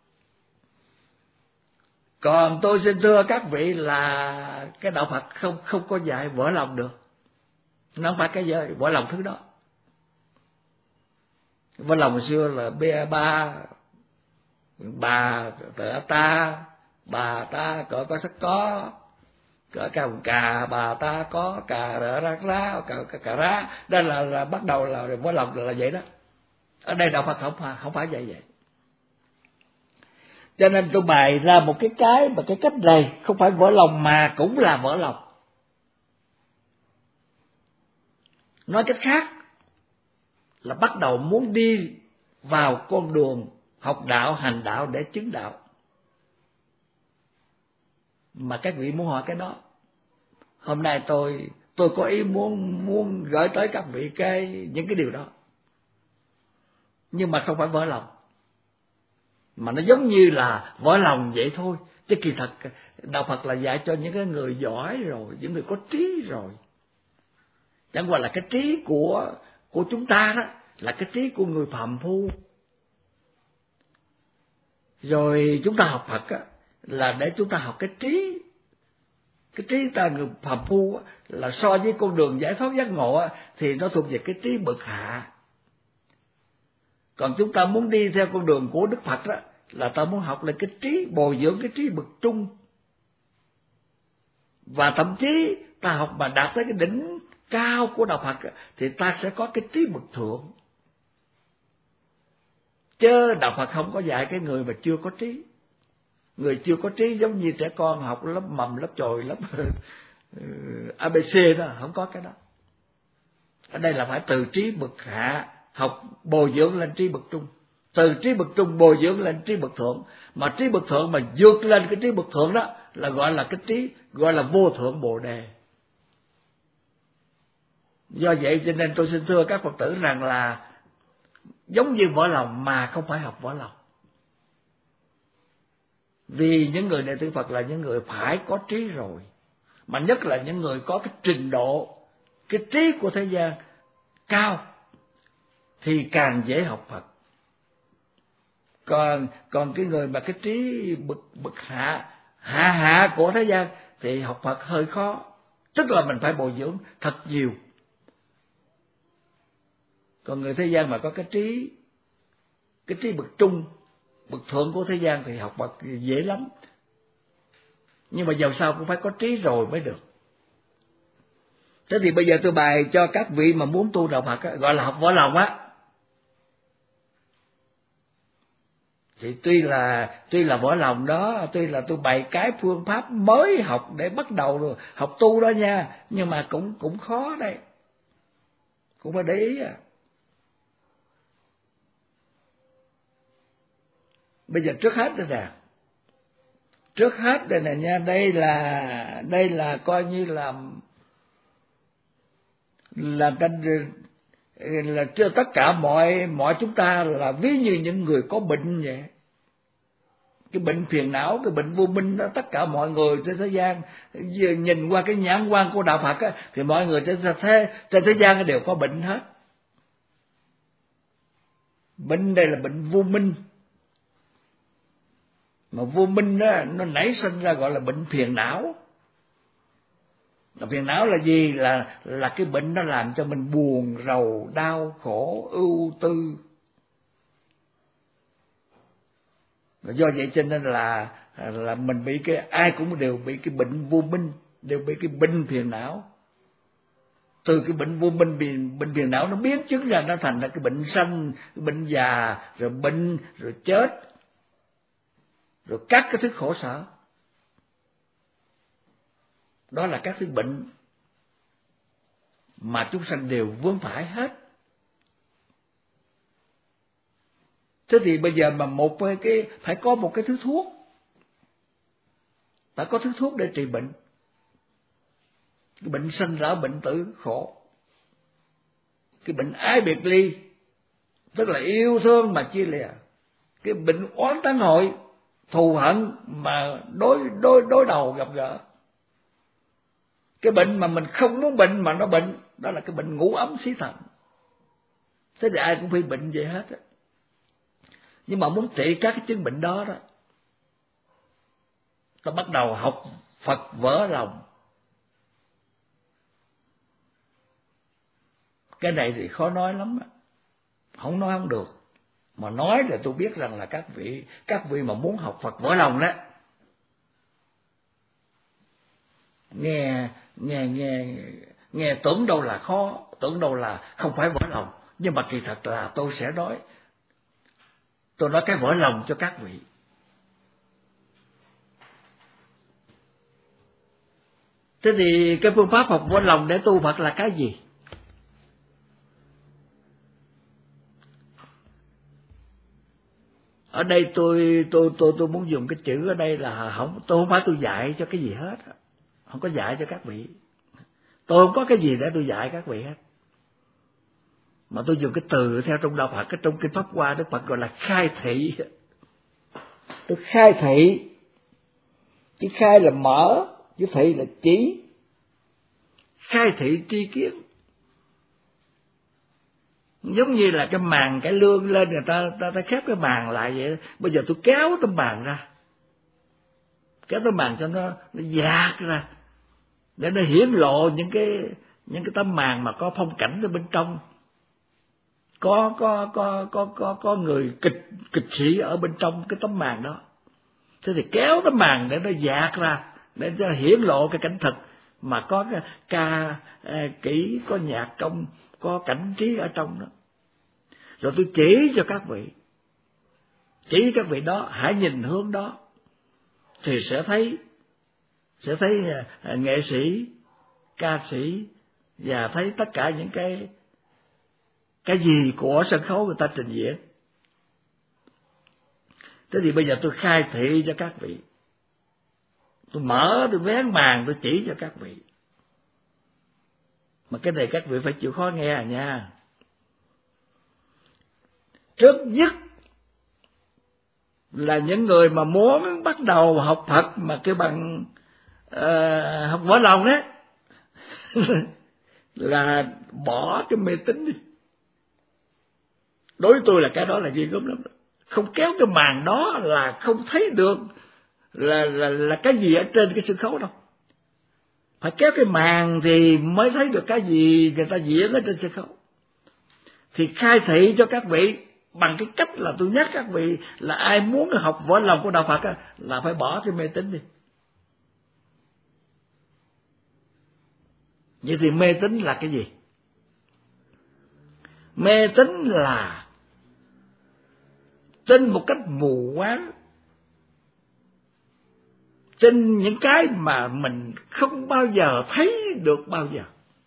Còn tôi xin thưa các vị là cái đạo Phật không không có dạy vỡ lòng được, nó không phải cái giới vỡ lòng thứ đó. Vỡ lòng hồi xưa là ba ba bà tợ ta, bà ta cỡ có sắc có, cỡ cà cà bà ta có cà rỡ rác lá cà cà, cà rá. Đó là, là bắt đầu là vỡ lòng là, là vậy đó. Ở đây đạo Phật không phải không phải vậy vậy. Cho nên tôi bày ra một cái cái mà cái cách này không phải vỡ lòng mà cũng là vỡ lòng. Nói cách khác là bắt đầu muốn đi vào con đường học đạo, hành đạo để chứng đạo. Mà các vị muốn hỏi cái đó. Hôm nay tôi tôi có ý muốn muốn gửi tới các vị cái những cái điều đó. Nhưng mà không phải vỡ lòng. Mà nó giống như là vỡ lòng vậy thôi. Chứ kỳ thật đạo Phật là dạy cho những cái người giỏi rồi, những người có trí rồi. Chẳng qua là cái trí của của chúng ta đó là cái trí của người phàm phu. Rồi chúng ta học Phật á, là để chúng ta học cái trí. Cái trí ta người phàm phu á, là so với con đường giải thoát giác ngộ á, thì nó thuộc về cái trí bậc hạ. Còn chúng ta muốn đi theo con đường của Đức Phật đó, là ta muốn học lại cái trí, bồi dưỡng cái trí bậc trung. Và thậm chí ta học mà đạt tới cái đỉnh cao của đạo Phật thì ta sẽ có cái trí bậc thượng. Chứ đạo Phật không có dạy cái người mà chưa có trí. Người chưa có trí giống như trẻ con học lớp mầm, lớp chồi, lớp a bê xê đó, không có cái đó. Ở đây là phải từ trí bậc hạ học bồi dưỡng lên trí bậc trung, từ trí bậc trung bồi dưỡng lên trí bậc thượng. Mà trí bậc thượng mà vượt lên cái trí bậc thượng đó là gọi là cái trí gọi là vô thượng bồ đề. Do vậy cho nên tôi xin thưa các Phật tử rằng là giống như vỡ lòng mà không phải học vỡ lòng. Vì những người đệ tử Phật là những người phải có trí rồi, mà nhất là những người có cái trình độ, cái trí của thế gian cao thì càng dễ học Phật. Còn còn cái người mà cái trí bậc bậc hạ hạ hạ của thế gian thì học Phật hơi khó, tức là mình phải bồi dưỡng thật nhiều. Còn người thế gian mà có cái trí cái trí bậc trung, bậc thượng của thế gian thì học Phật dễ lắm. Nhưng mà dầu sao cũng phải có trí rồi mới được. Thế thì bây giờ tôi bày cho các vị mà muốn tu đạo Phật á, gọi là học vỡ lòng á. Thì tuy là tuy là vỡ lòng đó, tuy là tôi bày cái phương pháp mới học để bắt đầu rồi học tu đó nha, nhưng mà cũng cũng khó đây. Cũng phải để ý à. Bây giờ trước hết đây nè. Trước hết đây nè nha, đây là đây là coi như là là là tất cả mọi mọi chúng ta là ví như những người có bệnh vậy. Cái bệnh phiền não, cái bệnh vô minh đó, tất cả mọi người trên thế gian nhìn qua cái nhãn quan của đạo Phật á, thì mọi người trên thế trên thế gian đều có bệnh hết. Bệnh đây là bệnh vô minh. Mà vô minh đó, nó nảy sinh ra gọi là bệnh phiền não. Mà phiền não là gì? Là là cái bệnh nó làm cho mình buồn, rầu, đau, khổ, ưu tư. Và do vậy cho nên là là mình bị cái ai cũng đều bị cái bệnh vô minh, đều bị cái bệnh phiền não. Từ cái bệnh vô minh, bệnh, bệnh phiền não nó biến chứng ra, nó thành ra cái bệnh sanh, cái bệnh già, rồi bệnh, rồi chết. rồi các cái thứ khổ sở. Đó là các thứ bệnh mà chúng sanh đều vướng phải hết. Thế thì bây giờ mà một cái phải có một cái thứ thuốc, phải có thứ thuốc để trị bệnh. Cái bệnh sinh lão bệnh tử khổ, cái bệnh ái biệt ly, tức là yêu thương mà chia lìa, cái bệnh oán tán hội, thù hận mà đối đối đối đầu gặp gỡ, cái bệnh mà mình không muốn bệnh mà nó bệnh, đó là cái bệnh ngủ ấm xí thần. Thế thì ai cũng phải bệnh vậy hết á. Nhưng mà muốn trị các cái chứng bệnh đó đó, ta bắt đầu học Phật vỡ lòng. Cái này thì khó nói lắm á, không nói không được. Mà nói là tôi biết rằng là các vị các vị mà muốn học Phật vỡ lòng đó, nghe nghe nghe nghe tưởng đâu là khó, tưởng đâu là không phải vỡ lòng, nhưng mà kỳ thật là tôi sẽ nói, tôi nói cái vỡ lòng cho các vị. Thế thì cái phương pháp học vỡ lòng để tu Phật là cái gì? Ở đây tôi tôi tôi tôi muốn dùng cái chữ ở đây là không, tôi không phải tôi dạy cho cái gì hết, không có dạy cho các vị. Tôi không có cái gì để tôi dạy các vị hết. Mà tôi dùng cái từ theo trong đạo Phật, cái trong kinh Pháp Hoa Đức Phật gọi là khai thị. Tôi khai thị, chữ khai là mở, chữ thị là chỉ. Khai thị tri kiến. Giống như là cái màn cái lương lên, người ta ta, ta khép cái màn lại vậy. Bây giờ tôi kéo tấm màn ra, kéo tấm màn cho nó nó dạt ra, để nó hiển lộ những cái những cái tấm màn mà có phong cảnh ở bên trong, có có có có có có người kịch kịch sĩ ở bên trong cái tấm màn đó. Thế thì kéo tấm màn để nó dạt ra, để nó hiển lộ cái cảnh thực mà có cái ca kỹ, có nhạc công, có cảnh trí ở trong đó. Rồi tôi chỉ cho các vị, chỉ các vị đó hãy nhìn hướng đó thì sẽ thấy sẽ thấy nghệ sĩ, ca sĩ và thấy tất cả những cái cái gì của sân khấu người ta trình diễn. Thế thì bây giờ tôi khai thị cho các vị, tôi mở, tôi vén màn, tôi chỉ cho các vị. Mà cái này các vị phải chịu khó nghe à nha. Trước nhất là những người mà muốn bắt đầu học Phật mà cái bằng uh, học vỡ lòng đấy là bỏ cái mê tín đi. Đối với tôi là cái đó là ghê gớm lắm. Không kéo cái màn đó là không thấy được là là là cái gì ở trên cái sân khấu đâu. Phải kéo cái màn thì mới thấy được cái gì người ta diễn ở trên sân khấu. Thì khai thị cho các vị bằng cái cách là tôi nhắc các vị là ai muốn học vỡ lòng của đạo Phật á, là phải bỏ cái mê tín đi. Vậy thì mê tín là cái gì? Mê tín là tin một cách mù quáng, tin những cái mà mình không bao giờ thấy được bao giờ.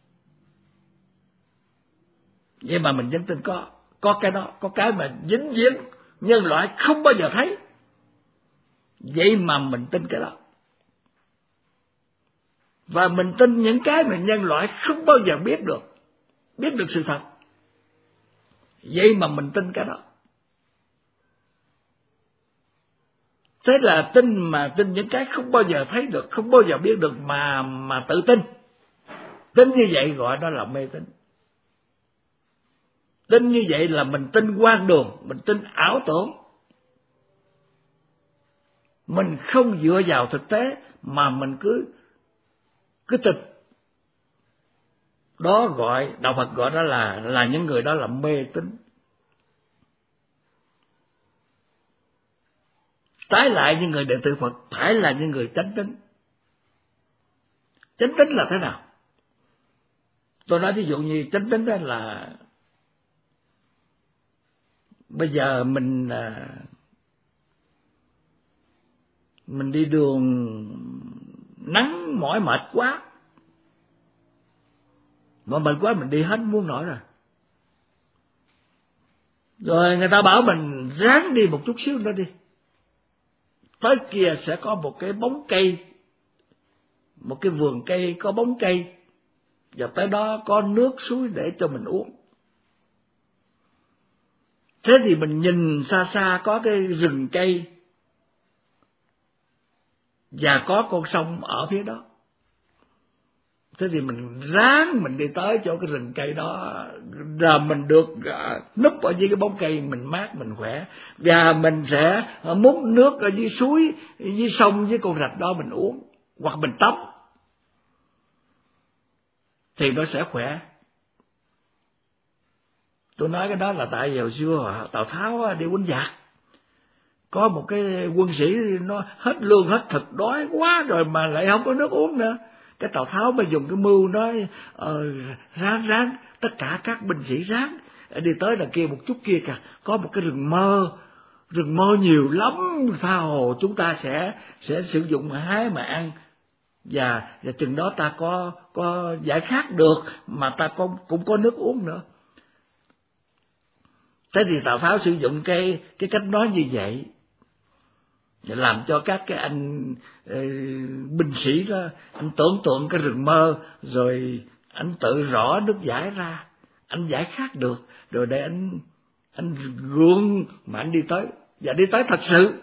Vậy mà mình vẫn tin có, có cái đó, có cái mà vĩnh viễn nhân loại không bao giờ thấy. Vậy mà mình tin cái đó. Và mình tin những cái mà nhân loại không bao giờ biết được, biết được sự thật. Vậy mà mình tin cái đó. Thế là tin mà tin những cái không bao giờ thấy được, không bao giờ biết được mà mà tự tin. Tin như vậy gọi đó là mê tín. Tin như vậy là mình tin hoang đường, mình tin ảo tưởng. Mình không dựa vào thực tế mà mình cứ cứ tin. Đó gọi, đạo Phật gọi đó là là những người đó là mê tín. Trái lại những người đệ tử Phật phải là những người chánh tín. Chánh tín là thế nào? Tôi nói ví dụ như chánh tín đó là bây giờ mình mình đi đường nắng mỏi mệt quá, mỏi mệt quá mình đi hết muốn nổi rồi. Rồi người ta bảo mình ráng đi một chút xíu nữa đi. Tới kia sẽ có một cái bóng cây, một cái vườn cây có bóng cây, và tới đó có nước suối để cho mình uống. Thế thì mình nhìn xa xa có cái rừng cây và có con sông ở phía đó. Thế thì mình ráng mình đi tới chỗ cái rừng cây đó, rồi mình được núp ở dưới cái bóng cây, mình mát mình khỏe, và mình sẽ múc nước ở dưới suối, dưới sông, dưới con rạch đó mình uống, hoặc mình tắm, thì nó sẽ khỏe. Tôi nói cái đó là tại vì hồi xưa Tào Tháo đi quân giặc, có một cái quân sĩ nó hết lương hết thực, đói quá rồi mà lại không có nước uống nữa. Cái Tào Tháo mới dùng cái mưu nói ờ, ráng ráng tất cả các binh sĩ ráng đi tới đằng kia một chút kia kìa, có một cái rừng mơ, rừng mơ nhiều lắm, tha hồ chúng ta sẽ sẽ sử dụng hái mà ăn, và và chừng đó ta có có giải khát được mà ta cũng cũng có nước uống nữa. Thế thì Tào Tháo sử dụng cái cái cách nói như vậy để làm cho các cái anh uh, binh sĩ đó, anh tưởng tượng cái rừng mơ, rồi anh tự rõ nước giải ra, anh giải khát được, rồi để anh anh gượng mà anh đi tới, và đi tới thật sự.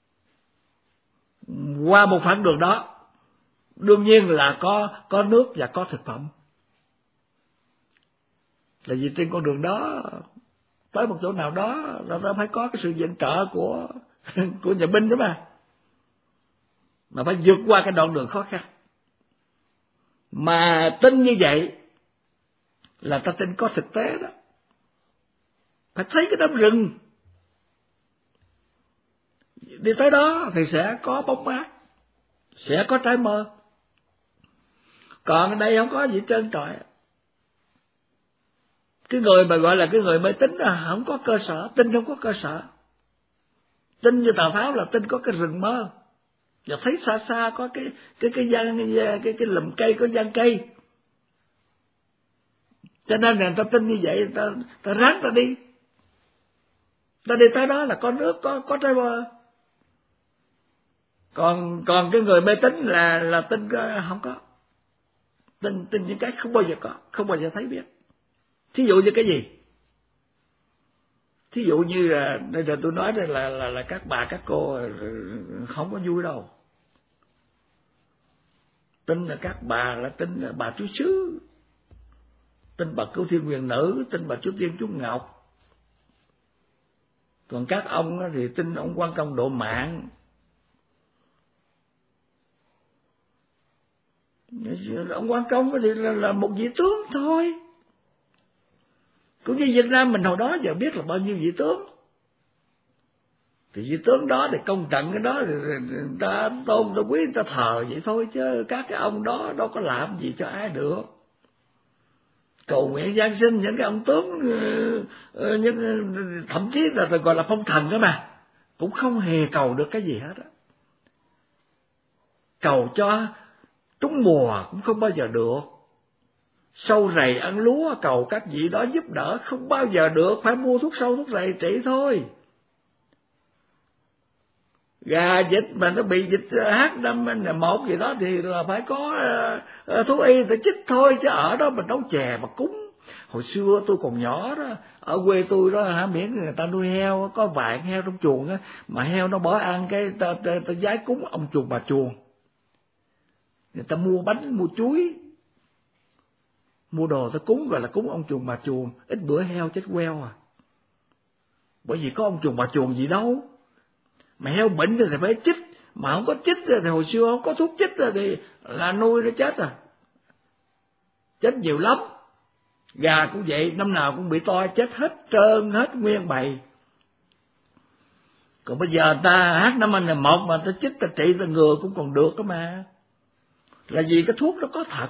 Qua một khoảng đường đó, đương nhiên là có có nước và có thực phẩm, là vì trên con đường đó tới một chỗ nào đó nó phải có cái sự viện trợ của của nhà binh đó mà mà phải vượt qua cái đoạn đường khó khăn. Mà tin như vậy là ta tin có thực tế đó, phải thấy cái đám rừng, đi tới đó thì sẽ có bóng mát, sẽ có trái mơ. Còn ở đây không có gì trơn trọi. Cái người mà gọi là cái người mê tín là không có cơ sở, tin không có cơ sở. Tin như Tào Tháo là tin có cái rừng mơ, và thấy xa xa có cái cái cái gian cái cái, cái lùm cây, có gian cây. Cho nên là ta tin như vậy, ta ta ráng ta đi, ta đi tới đó là có nước, có có trái bơ. Còn còn cái người mê tín là là tin không có, tin tin những cái không bao giờ có, không bao giờ thấy biết. Thí dụ như cái gì? Thí dụ như là bây giờ tôi nói đây là là là các bà các cô không có vui đâu. Tin là các bà là tin là bà Chúa Xứ, tin bà Cứu Thiên Quyền Nữ, tin bà Chúa Tiên Chúa Ngọc. Còn các ông thì tin ông Quan Công Độ Mạng. Ông Quan Công thì là, là một vị tướng thôi. Cũng như Việt Nam mình hồi đó giờ biết là bao nhiêu vị tướng. Thì vị tướng đó thì công trận cái đó thì người ta tôn, ta quý, người ta thờ vậy thôi, chứ các cái ông đó đâu có làm gì cho ai được. Cầu nguyện giáng sinh những cái ông tướng, những, thậm chí là gọi là phong thần đó mà, cũng không hề cầu được cái gì hết á. Cầu cho trúng mùa cũng không bao giờ được. Sâu rầy ăn lúa cầu các vị đó giúp đỡ không bao giờ được, phải mua thuốc sâu thuốc rầy trị thôi. Gà dịch mà nó bị dịch H năm N một gì đó thì là phải có uh, thuốc y phải chích thôi, chứ ở đó mình nấu chè mà cúng. Hồi xưa tôi còn nhỏ đó, ở quê tôi đó hả, miễn người ta nuôi heo, có vạn heo trong chuồng á, mà heo nó bỏ ăn cái ta, ta, ta giái cúng ông chuồng bà chuồng. Người ta mua bánh mua chuối, mua đồ ta cúng, gọi là cúng ông chuồng bà chuồng, ít bữa heo chết queo à. Bởi vì có ông chuồng bà chuồng gì đâu. Mà heo bệnh thì phải chích, mà không có chích thì hồi xưa không có thuốc chích thì là nuôi nó chết à. Chết nhiều lắm. Gà cũng vậy, năm nào cũng bị to chết hết trơn, hết nguyên bầy. Còn bây giờ ta H năm N một mà ta chích ta trị ta ngừa cũng còn được đó mà. Là vì cái thuốc nó có thật.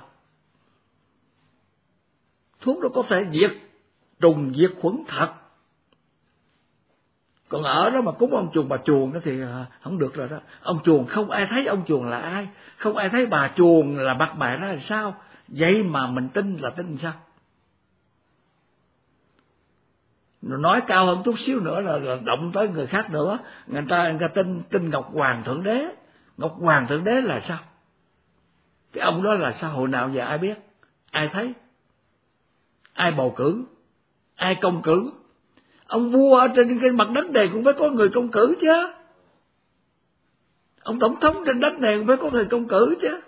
Thuốc nó có thể diệt trùng diệt khuẩn thật. Còn ở đó mà cúng ông chuồng bà chuồng đó thì không được rồi đó. Ông chuồng không ai thấy ông chuồng là ai, không ai thấy bà chuồng là mặt mày nó là sao. Vậy mà mình tin là tin sao? Nói cao hơn chút xíu nữa là, là động tới người khác nữa. Người ta, người ta tin tin Ngọc Hoàng Thượng Đế. Ngọc Hoàng Thượng Đế là sao? Cái ông đó là sao? Hồi nào giờ ai biết? Ai thấy? Ai bầu cử? Ai công cử? Ông vua ở trên cái mặt đất này cũng phải có người công cử chứ. Ông tổng thống trên đất này cũng phải có người công cử chứ.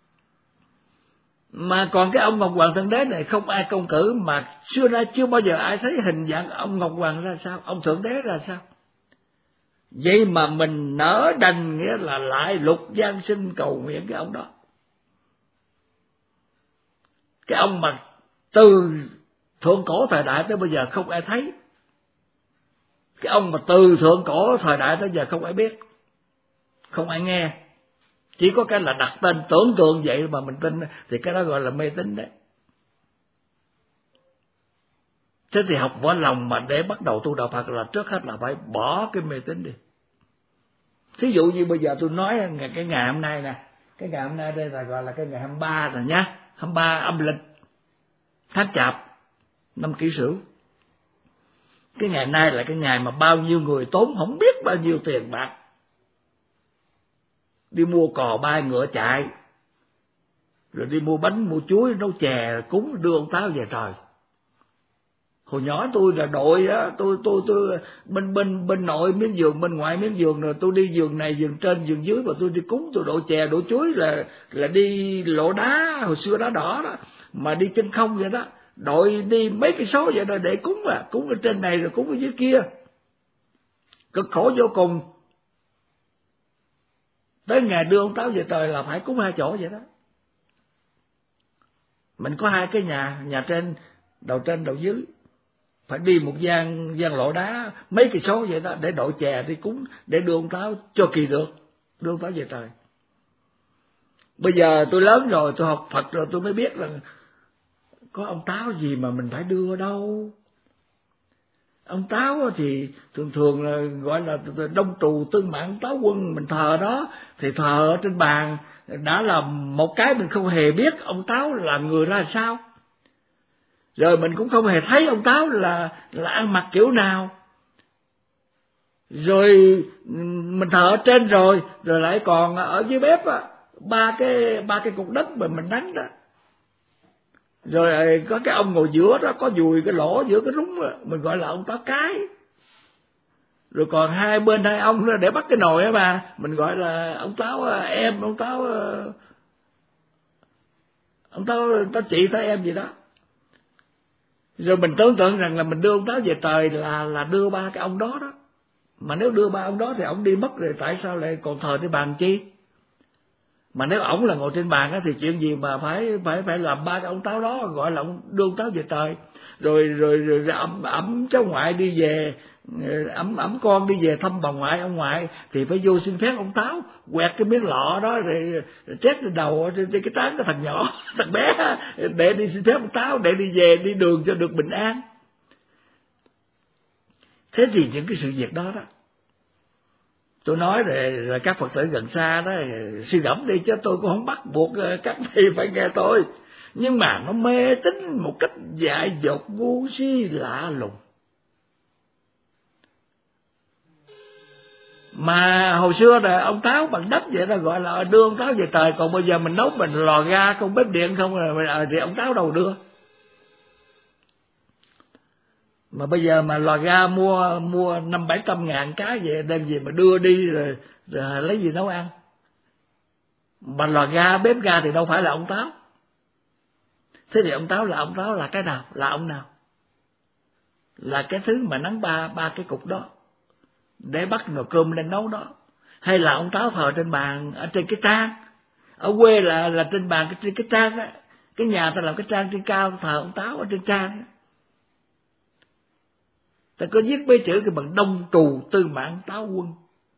Mà còn cái ông Ngọc Hoàng Thượng Đế này không ai công cử, mà xưa nay chưa bao giờ ai thấy hình dạng ông Ngọc Hoàng ra sao, ông Thượng Đế ra sao. Vậy mà mình nỡ đành, nghĩa là lại lục gian sinh cầu nguyện cái ông đó. Cái ông mà từ thượng cổ thời đại tới bây giờ không ai thấy. Cái ông mà từ thượng cổ thời đại tới giờ không ai biết, không ai nghe. Chỉ có cái là đặt tên tưởng tượng vậy mà mình tin, thì cái đó gọi là mê tín đấy. Thế thì học võ lòng mà để bắt đầu tu đạo Phật là trước hết là phải bỏ cái mê tín đi. Thí dụ như bây giờ tôi nói ngày cái ngày hôm nay nè, cái ngày hôm nay đây là gọi là cái ngày hai mươi ba rồi nhá, hai mươi ba âm lịch tháng Chạp năm Kỷ Sửu. Cái ngày nay là cái ngày mà bao nhiêu người tốn không biết bao nhiêu tiền bạc đi mua cò bay ngựa chạy, rồi đi mua bánh mua chuối nấu chè cúng đưa ông Táo về trời. Hồi nhỏ tôi là đội á, tôi tôi tôi bên bên bên nội miếng giường, bên ngoại miếng giường, rồi tôi đi giường này giường trên giường dưới, và tôi đi cúng, tôi đội chè đội chuối là là đi lộ đá, hồi xưa đá đỏ đó, mà đi trên không vậy đó, đội đi mấy cây số vậy đó để cúng, à cúng ở trên này rồi cúng ở dưới kia, cực khổ vô cùng. Tới ngày đưa ông Táo về trời là phải cúng hai chỗ vậy đó. Mình có hai cái nhà, nhà trên đầu trên đầu dưới, phải đi một gian gian lộ đá mấy cây số vậy đó để đội chè đi cúng, để đưa ông Táo cho kỳ được, đưa ông Táo về trời. Bây giờ tôi lớn rồi, tôi học Phật rồi, tôi mới biết là có ông Táo gì mà mình phải đưa đâu. Ông Táo thì thường thường là gọi là Đông Trù Tư Mạng Táo Quân, mình thờ đó thì thờ ở trên bàn, đã là một cái mình không hề biết ông Táo là người ra sao. Rồi mình cũng không hề thấy ông Táo là là ăn mặc kiểu nào. Rồi mình thờ ở trên rồi, rồi lại còn ở dưới bếp á, ba cái ba cái cục đất mà mình đánh đó. Rồi có cái ông ngồi giữa đó, có dùi cái lỗ giữa cái rúng đó, mình gọi là ông Táo cái. Rồi còn hai bên hai ông đó để bắt cái nồi á mà, mình gọi là ông Táo em, ông Táo ông Táo, Táo chị, Táo em gì đó. Rồi mình tưởng tượng rằng là mình đưa ông Táo về trời là là đưa ba cái ông đó đó. Mà nếu đưa ba ông đó thì ông đi mất rồi, tại sao lại còn thờ trên bàn chi? Mà nếu ổng là ngồi trên bàn á thì chuyện gì mà phải phải phải làm ba cái ông Táo đó, gọi là ông đưa ông Táo về trời. Rồi rồi rồi, rồi ẩm ẩm cháu ngoại đi về, ẩm ẩm con đi về thăm bà ngoại ông ngoại thì phải vô xin phép ông Táo, quẹt cái miếng lọ đó rồi, rồi trét lên đầu trên, trên cái trán cái thằng nhỏ thằng bé, để đi xin phép ông Táo để đi về đi đường cho được bình an. Thế thì những cái sự việc đó đó, tôi nói rồi, rồi các Phật tử gần xa đó suy gẫm đi, chứ tôi cũng không bắt buộc các thầy phải nghe tôi. Nhưng mà nó mê tín một cách dại dột ngu si lạ lùng. Mà hồi xưa là ông Táo bằng đất vậy đó, gọi là đưa ông Táo về trời. Còn bây giờ mình nấu mình lò ga không, bếp điện không, rồi thì ông Táo đâu đưa. Mà bây giờ mà lò ga mua mua năm bảy trăm ngàn cái về đem về mà đưa đi rồi, rồi lấy gì nấu ăn. Mà lò ga bếp ga thì đâu phải là ông Táo. Thế thì ông Táo là ông Táo là cái nào? Là ông nào? Là cái thứ mà nắng ba ba cái cục đó để bắt nồi cơm lên nấu đó, hay là ông Táo thờ trên bàn ở trên cái trang? Ở quê là là trên bàn cái trên cái trang á, cái nhà ta làm cái trang trên cao, thờ ông Táo ở trên trang á. Ta có viết mấy chữ cái bằng Đông Trù Tư Mạng Táo Quân.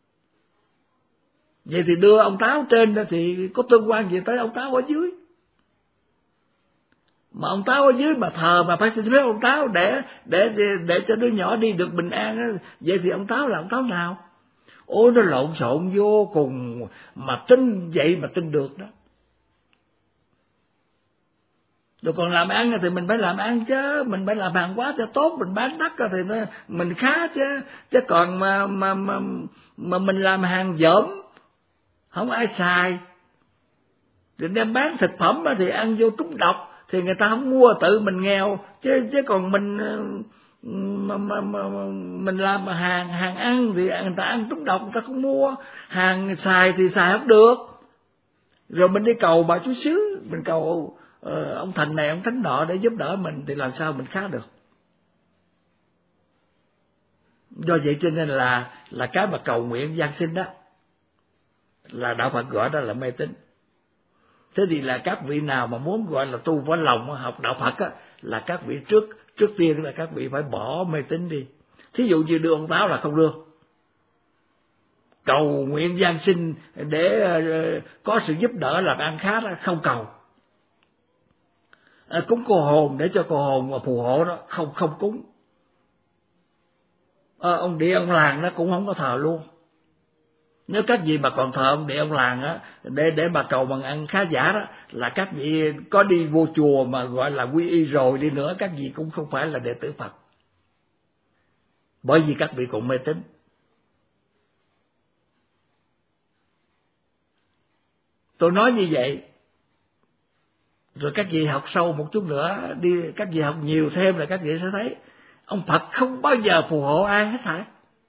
Vậy thì đưa ông Táo trên đó thì có tương quan gì tới ông Táo ở dưới? Mà ông Táo ở dưới mà thờ mà phải xin phép ông Táo để để để, để cho đứa nhỏ đi được bình an á, vậy thì ông Táo là ông Táo nào? Ôi nó lộn xộn vô cùng, mà tin vậy mà tin được đó. Rồi còn làm ăn thì mình phải làm ăn chứ, mình phải làm hàng hóa cho tốt, mình bán đắt thì mình khá chứ. Chứ còn mà mà mà, mà mình làm hàng dởm, không ai xài, thì đem bán thực phẩm thì ăn vô trúng độc, thì người ta không mua, tự mình nghèo. Chứ chứ còn mình mà, mà, mà, mình làm hàng hàng ăn thì người ta ăn trúng độc, người ta không mua. Hàng xài thì xài không được. Rồi mình đi cầu bà chú xứ, mình cầu Ờ, ông thần này ông thánh nọ để giúp đỡ mình, thì làm sao mình khá được. Do vậy cho nên là là cái mà cầu nguyện gian sinh đó là đạo Phật gọi đó là mê tín. Thế thì là các vị nào mà muốn gọi là tu võ lòng học đạo Phật á, là các vị trước trước tiên là các vị phải bỏ mê tín đi. Thí dụ như đưa ông Táo là không đưa, cầu nguyện gian sinh để uh, có sự giúp đỡ làm ăn khá đó không cầu. À, cúng cô hồn để cho cô hồn mà phù hộ đó không không cúng. À, ông địa ông làng nó cũng không có thờ luôn. Nếu các vị mà còn thờ ông địa ông làng á để để mà cầu bằng ăn khá giả đó, là các vị có đi vô chùa mà gọi là quy y rồi đi nữa, các vị cũng không phải là đệ tử Phật, bởi vì các vị cũng mê tín. Tôi nói như vậy rồi các vị học sâu một chút nữa đi, các vị học nhiều thêm là các vị sẽ thấy ông Phật không bao giờ phù hộ ai hết thảy.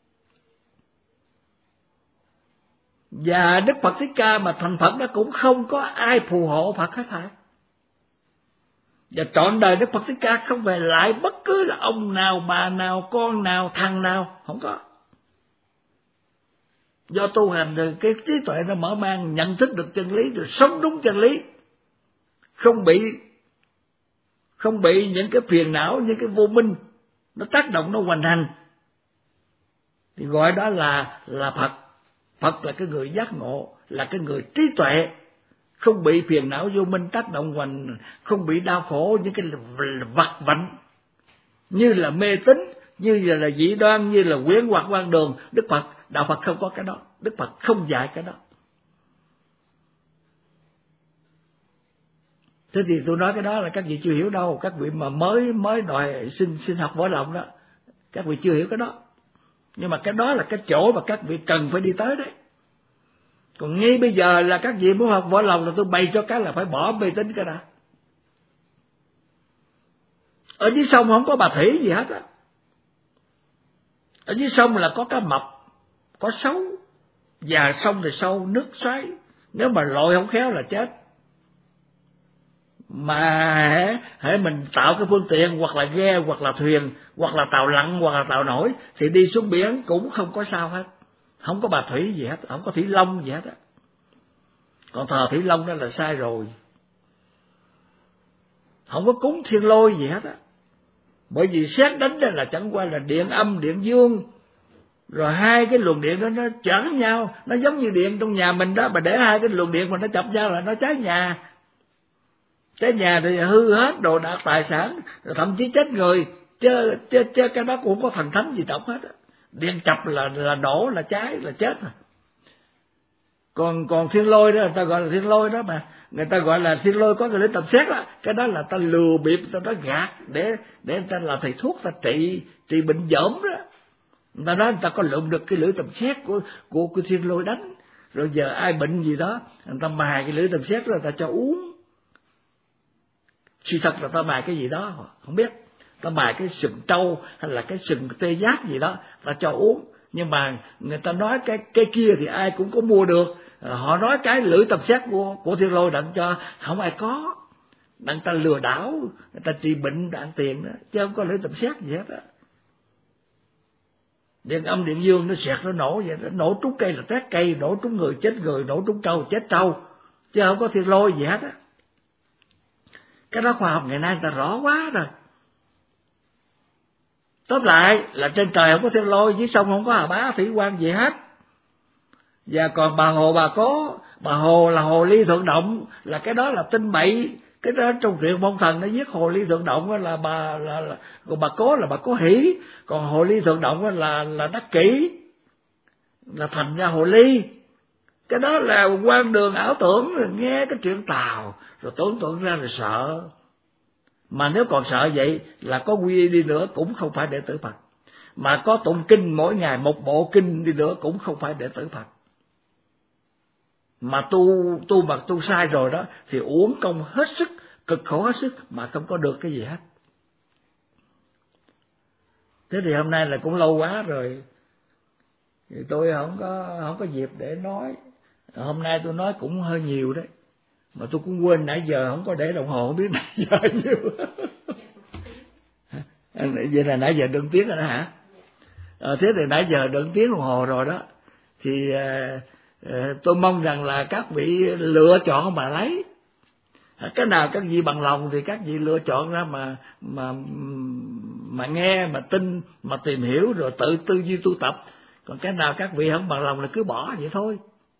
Và Đức Phật Thích Ca mà thành Phật đó cũng không có ai phù hộ Phật hết thảy. Và trọn đời Đức Phật Thích Ca không về lại bất cứ là ông nào, bà nào, con nào, thằng nào, không có. Do tu hành rồi cái trí tuệ nó mở mang, nhận thức được chân lý rồi sống đúng chân lý, không bị không bị những cái phiền não, những cái vô minh nó tác động, nó hoành hành, thì gọi đó là là Phật. Phật là cái người giác ngộ, là cái người trí tuệ, không bị phiền não vô minh tác động hoành, không bị đau khổ những cái vặt vãnh như là mê tín, như là dị đoan, như là quyến hoặc quan đường. Đức Phật, đạo Phật không có cái đó, Đức Phật không dạy cái đó. Thế thì tôi nói cái đó là các vị chưa hiểu đâu, các vị mà mới mới đòi xin xin học võ lòng đó, các vị chưa hiểu cái đó. Nhưng mà cái đó là cái chỗ mà các vị cần phải đi tới đấy. Còn ngay bây giờ là các vị muốn học võ lòng là tôi bày cho cái là phải bỏ mê tín cái đã. Ở dưới sông không có bà thủy gì hết á. Ở dưới sông là có cá mập, có sấu, và sông thì sâu, nước xoáy, nếu mà lội không khéo là chết. Mà hễ mình tạo cái phương tiện hoặc là ghe hoặc là thuyền hoặc là tàu lặn hoặc là tàu nổi thì đi xuống biển cũng không có sao hết, không có bà thủy gì hết, không có thủy long gì hết á. Còn thờ thủy long đó là sai rồi, không có cúng thiên lôi gì hết á. Bởi vì xét đánh đó là chẳng qua là điện âm điện dương, rồi hai cái luồng điện đó nó chắn nhau, nó giống như điện trong nhà mình đó, mà để hai cái luồng điện mà nó chập nhau là nó cháy nhà. Cái nhà thì hư hết đồ đạc tài sản, thậm chí chết người, chứ, chứ, chứ cái đó cũng không có thần thánh gì động hết á. Điện chập là là nổ, là cháy, là chết rồi. Còn còn thiên lôi đó, người ta gọi là thiên lôi đó, mà người ta gọi là thiên lôi có người đến tầm xét đó, cái đó là ta lừa bịp, ta nói gạt để để người ta làm thầy thuốc, ta trị trị bệnh dởm đó. Người ta nói người ta có lượm được cái lưỡi tầm xét của của của thiên lôi đánh, rồi giờ ai bệnh gì đó, người ta mài cái lưỡi tầm xét đó, người ta cho uống. Sự thật là ta mài cái gì đó không biết, ta mài cái sừng trâu hay là cái sừng tê giác gì đó ta cho uống. Nhưng mà người ta nói cái cái kia thì ai cũng có mua được. Họ nói cái lưỡi tầm xét của của thiên lôi đặng cho không ai có, đặng ta lừa đảo, người ta trị bệnh đặng tiền đó, chứ không có lưỡi tầm xét gì hết á. Điện âm điện dương nó xẹt nó nổ vậy, nó nổ trúng cây là tét cây, nổ trúng người chết người, nổ trúng trâu chết trâu, chứ không có thiên lôi gì hết á. Cái đó khoa học ngày nay người ta rõ quá rồi. Tóm lại là trên trời không có thiên lôi, dưới sông không có hà bá thủy quan gì hết. Và còn bà hồ bà có, bà hồ là hồ ly thượng động, là cái đó là tin bậy, Cái đó trong truyện Phong Thần nó viết Hồ Ly Thượng Động là bà là, là còn bà Cố là bà Cố Hỷ, còn Hồ Ly Thượng Động là là Đắc Kỷ, là thành ra Hồ Ly. Cái đó là quan đường ảo tưởng, rồi nghe cái chuyện Tào rồi tưởng tượng ra rồi sợ. Mà nếu còn sợ vậy là có quy y đi nữa cũng không phải đệ tử Phật, mà có tụng kinh mỗi ngày một bộ kinh đi nữa cũng không phải đệ tử Phật. Mà tu tu mà tu sai rồi đó thì uổng công hết sức, cực khổ hết sức mà không có được cái gì hết. Thế thì hôm nay là cũng lâu quá rồi, thì tôi không có không có dịp để nói. Hôm nay tôi nói cũng hơi nhiều đấy, mà tôi cũng quên nãy giờ không có để đồng hồ, không biết nãy giờ nhiêu. Vậy là nãy giờ đừng tiếng rồi đó hả? À, thế thì nãy giờ đừng tiếng đồng hồ rồi đó, thì à, à, tôi mong rằng là các vị lựa chọn mà lấy. Cái nào các vị bằng lòng thì các vị lựa chọn ra mà mà mà nghe, mà tin, mà tìm hiểu rồi tự tư duy tu tập. Còn cái nào các vị không bằng lòng là cứ bỏ vậy thôi.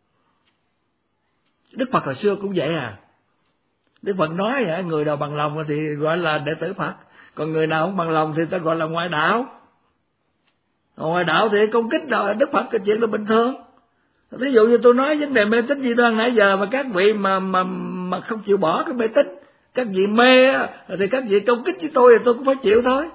Đức Phật hồi xưa cũng vậy à. Đức Phật nói vậy, người nào bằng lòng thì gọi là đệ tử Phật, còn người nào không bằng lòng thì ta gọi là ngoại đạo. Ngoại đạo thì công kích rồi Đức Phật, cái chuyện là bình thường. Ví dụ như tôi nói vấn đề mê tín dị đoan nãy giờ mà các vị mà mà mà không chịu bỏ cái mê tín, các vị mê thì các vị công kích với tôi thì tôi cũng phải chịu thôi.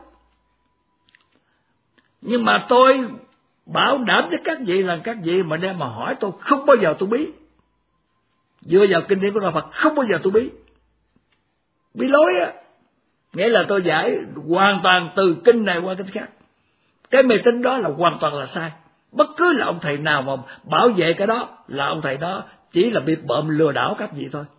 Nhưng mà tôi bảo đảm với các vị là các vị mà đem mà hỏi tôi không bao giờ tôi bí. Dựa vào kinh điển của Đạo Phật không bao giờ tôi bí. Bí lối á, nghĩa là tôi giải hoàn toàn từ kinh này qua kinh khác. Cái mê tín đó là hoàn toàn là sai. Bất cứ là ông thầy nào mà bảo vệ cái đó là ông thầy đó chỉ là bị bợm lừa đảo các vị thôi.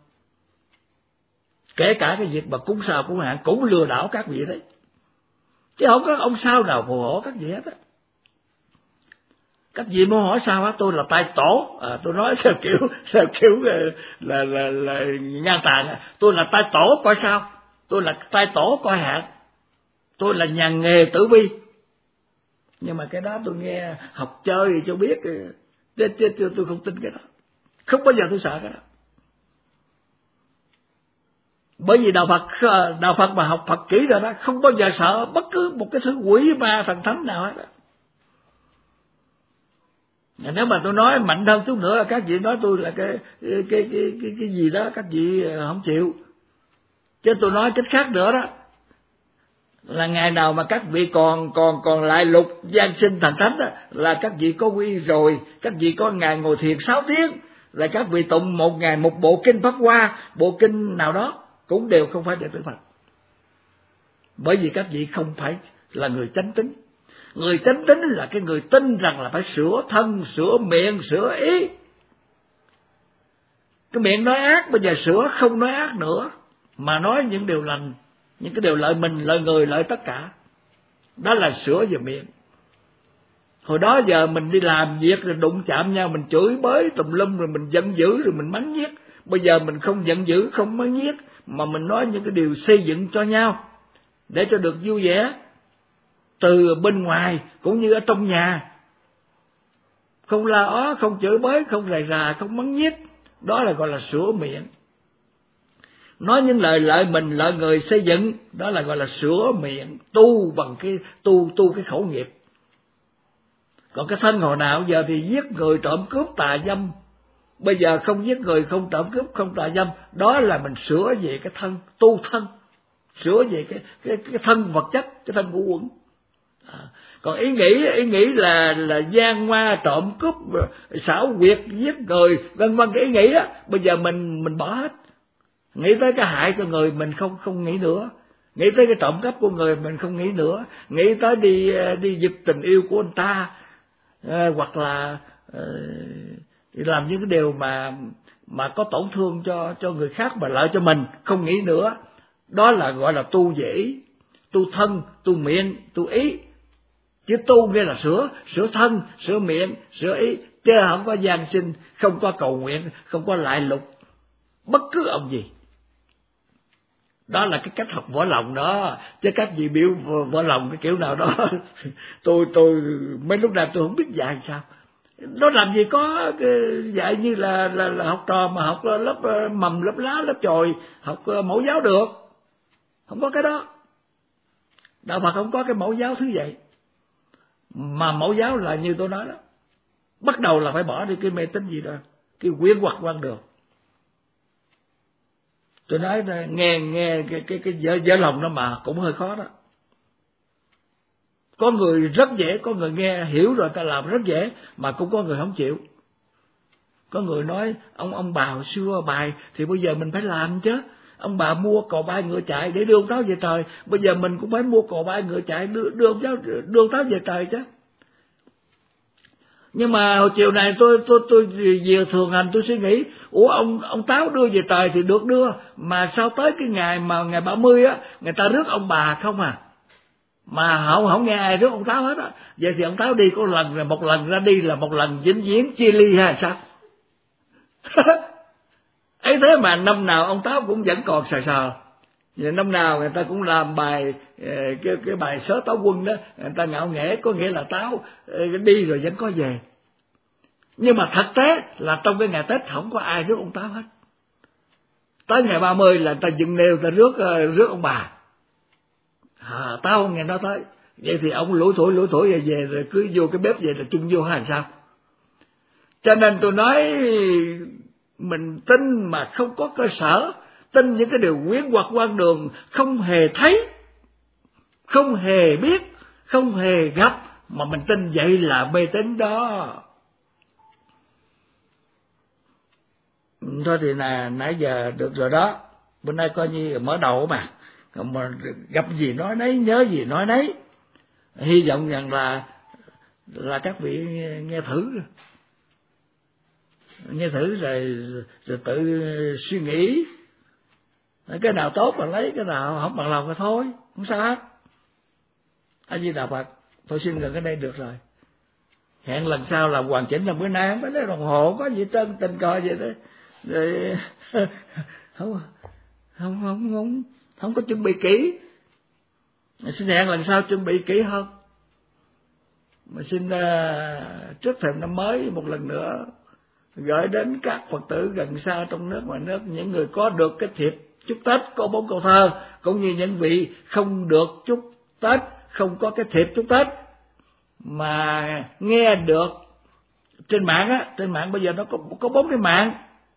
Kể cả cái việc mà cúng sao cúng hạn cũng lừa đảo các vị đấy, chứ không có ông sao nào phù hộ các vị hết á. Các vị muốn hỏi sao á, tôi là tai tổ, à, tôi nói theo kiểu theo kiểu là là là, là ngang tàn, tôi là tai tổ coi sao, tôi là tai tổ coi hạn, tôi là nhà nghề tử vi. Nhưng mà cái đó tôi nghe học chơi thì cho biết, chứ, chứ, chứ tôi không tin cái đó, không bao giờ tôi sợ cái đó. Bởi vì đạo Phật đạo Phật mà học Phật kỹ rồi đó, không bao giờ sợ bất cứ một cái thứ quỷ ma thần thánh nào hết đó. Nếu mà tôi nói mạnh hơn chút nữa, các vị nói tôi là cái cái cái cái, cái gì đó các vị không chịu. Chứ tôi nói cách khác nữa đó, là ngày nào mà các vị còn còn còn lại lục gian sinh thành thánh đó, là các vị có quy rồi, các vị có ngày ngồi thiền sáu tiếng, là các vị tụng một ngày một bộ kinh Pháp Hoa, bộ kinh nào đó cũng đều không phải đệ tử Phật. Bởi vì các vị không phải là người chánh tín. Người chánh tín là cái người tin rằng là phải sửa thân, sửa miệng, sửa ý. Cái miệng nói ác bây giờ sửa không nói ác nữa, mà nói những điều lành, những cái điều lợi mình, lợi người, lợi tất cả. Đó là sửa về miệng. Hồi đó giờ mình đi làm việc rồi đụng chạm nhau, mình chửi bới tùm lum, rồi mình giận dữ, rồi mình mắng nhiếc. Bây giờ mình không giận dữ, không mắng nhiếc, mà mình nói những cái điều xây dựng cho nhau, để cho được vui vẻ, từ bên ngoài cũng như ở trong nhà. Không la ó, không chửi bới, không rầy rà, không mắng nhiếc. Đó là gọi là sửa miệng. Nói những lời lợi mình, lợi người, xây dựng, đó là gọi là sửa miệng, tu bằng cái tu tu cái khẩu nghiệp. Còn cái thân hồi nào giờ thì giết người, trộm cướp, tà dâm. Bây giờ không giết người, không trộm cướp, không tà dâm, đó là mình sửa về cái thân, tu thân, sửa về cái cái cái thân vật chất, cái thân của quẩn. À, còn ý nghĩ ý nghĩ là là gian hoa, trộm cướp, xảo quyệt, giết người, vân vân, cái ý nghĩ đó bây giờ mình mình bỏ hết. Nghĩ tới cái hại cho người mình không không nghĩ nữa, nghĩ tới cái trộm cắp của người mình không nghĩ nữa, nghĩ tới đi đi giật tình yêu của anh ta, à, hoặc là à, làm những cái điều mà mà có tổn thương cho cho người khác mà lợi cho mình, không nghĩ nữa. Đó là gọi là tu về ý, tu thân, tu miệng, tu ý. Chứ tu nghĩa là sửa, sửa thân, sửa miệng, sửa ý, chứ không có gian sinh, không có cầu nguyện, không có lại lục bất cứ ông gì. Đó là cái cách học võ lòng đó, chứ các vị biểu võ lòng cái kiểu nào đó tôi tôi mấy lúc nào tôi không biết dạy sao. Nó làm gì có dạy như là là, là học trò mà học lớp mầm, lớp lá, lớp chồi, học mẫu giáo được. Không có cái đó. Đạo Phật không có cái mẫu giáo thứ vậy. Mà mẫu giáo là như tôi nói đó, bắt đầu là phải bỏ đi cái mê tín gì đó, cái quyến hoặc quan đường. Tôi nói nghe nghe cái cái cái dở, dở lòng đó mà cũng hơi khó đó. Có người rất dễ, có người nghe hiểu rồi ta làm rất dễ, mà cũng có người không chịu. Có người nói ông ông bà hồi xưa bài thì bây giờ mình phải làm chứ. Ông bà mua cò bay ngựa chạy để đưa ông Táo về trời, bây giờ mình cũng phải mua cò bay ngựa chạy đưa đưa ông Táo, đưa ông Táo về trời chứ. Nhưng mà hồi chiều này tôi tôi tôi về thường hành tôi suy nghĩ, ủa ông ông Táo đưa về trời thì được đưa, mà sao tới cái ngày mà ngày ba mươi á, người ta rước ông bà không à, mà không không nghe ai rước ông Táo hết á. Vậy thì ông Táo đi có lần là một lần ra đi là một lần vĩnh viễn chia ly hay sao? Ấy thế mà năm nào ông Táo cũng vẫn còn sờ sờ. Và năm nào người ta cũng làm bài cái cái bài Sớ Táo Quân đó, người ta ngạo nghễ, có nghĩa là Táo đi rồi vẫn có về. Nhưng mà thực tế là trong cái ngày Tết không có ai rước ông Táo hết. Tới ngày ba mươi là người ta dựng nêu, người ta rước rước ông bà. À, Táo không nghe nói tới. Vậy thì ông lủi thủi lủi thủi về, về rồi cứ vô cái bếp vậy là chung vô hay sao? Cho nên tôi nói mình tin mà không có cơ sở, tin những cái điều quyến hoặc quan đường, không hề thấy, không hề biết, không hề gặp, mà mình tin vậy là mê tín đó. Thôi thì là nãy giờ được rồi đó, bữa nay coi như mở đầu mà, mà gặp gì nói nấy, nhớ gì nói nấy. Hy vọng rằng là là các vị nghe, nghe thử, nghe thử rồi rồi tự suy nghĩ, cái nào tốt mà lấy, cái nào không bằng lòng thì thôi, không sao hết. A Di Đà Phật. Tôi xin ngừng ở đây được rồi. Hẹn lần sau là hoàn chỉnh, là bữa nay không phải lấy đồng hồ có gì trơn, tình cờ vậy đó. Rồi không không không không không có chuẩn bị kỹ. Xin hẹn lần sau chuẩn bị kỹ hơn. Mà xin uh, trước thềm năm mới một lần nữa gửi đến các Phật tử gần xa trong nước ngoài nước, những người có được cái thiệp chúc Tết có bốn câu thơ, cũng như những vị không được chúc Tết, không có cái thiệp chúc Tết mà nghe được trên mạng á, trên mạng bây giờ nó có có bốn cái mạng,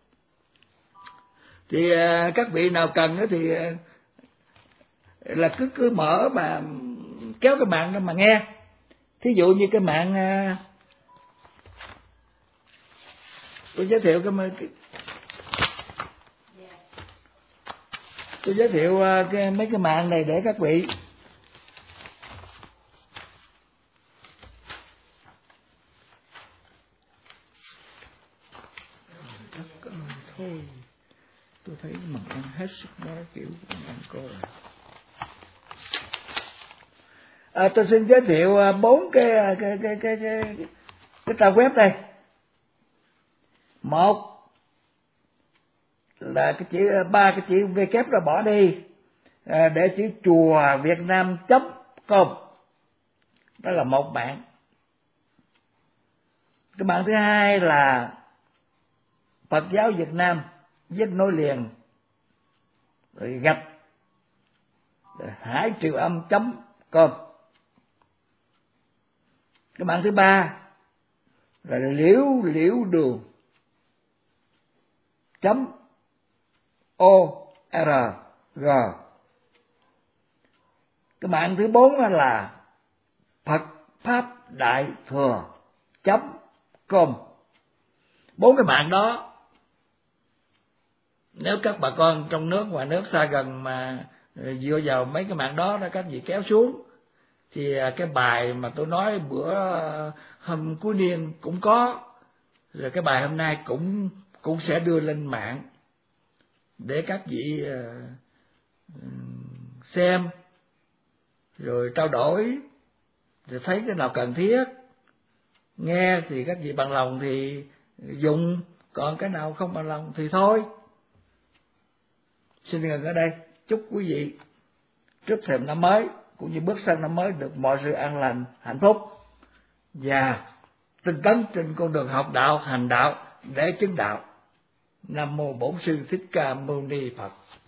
thì uh, các vị nào cần á thì uh, là cứ cứ mở mà kéo cái mạng đó mà nghe. Thí dụ như cái mạng uh, tôi giới thiệu cái, cái tôi giới thiệu uh, cái, mấy cái mạng này để các vị thôi. Tôi thấy mặt ăn hết sức nó kiểu ăn coi. À, tôi xin giới thiệu bốn cái cái cái cái cái cái trang web đây. Một là cái chữ ba cái chữ W rồi bỏ đi, à, để chữ chùa Việt Nam chấm com, đó là một bạn. Cái bạn thứ hai là Phật giáo Việt Nam viết nối liền rồi gạch hải triều âm chấm com. Cái bạn thứ ba là liễu liễu đường chấm o r g. Cái bạn thứ bốn là Phật Pháp Đại Thừa chấm com. Bốn cái mạng đó, nếu các bà con trong nước ngoài nước xa gần mà dựa vào mấy cái mạng đó, đó các vị kéo xuống, thì cái bài mà tôi nói bữa hôm cuối niên cũng có, rồi cái bài hôm nay cũng cũng sẽ đưa lên mạng để các vị uh, xem rồi trao đổi, rồi thấy cái nào cần thiết nghe thì các vị bằng lòng thì dùng, còn cái nào không bằng lòng thì thôi. Xin ngừng ở đây. Chúc quý vị trước thềm năm mới cũng như bước sang năm mới được mọi sự an lành, hạnh phúc và tinh tấn trên con đường học đạo, hành đạo để chứng đạo. Nam mô Bổn Sư Thích Ca Mâu Ni Phật.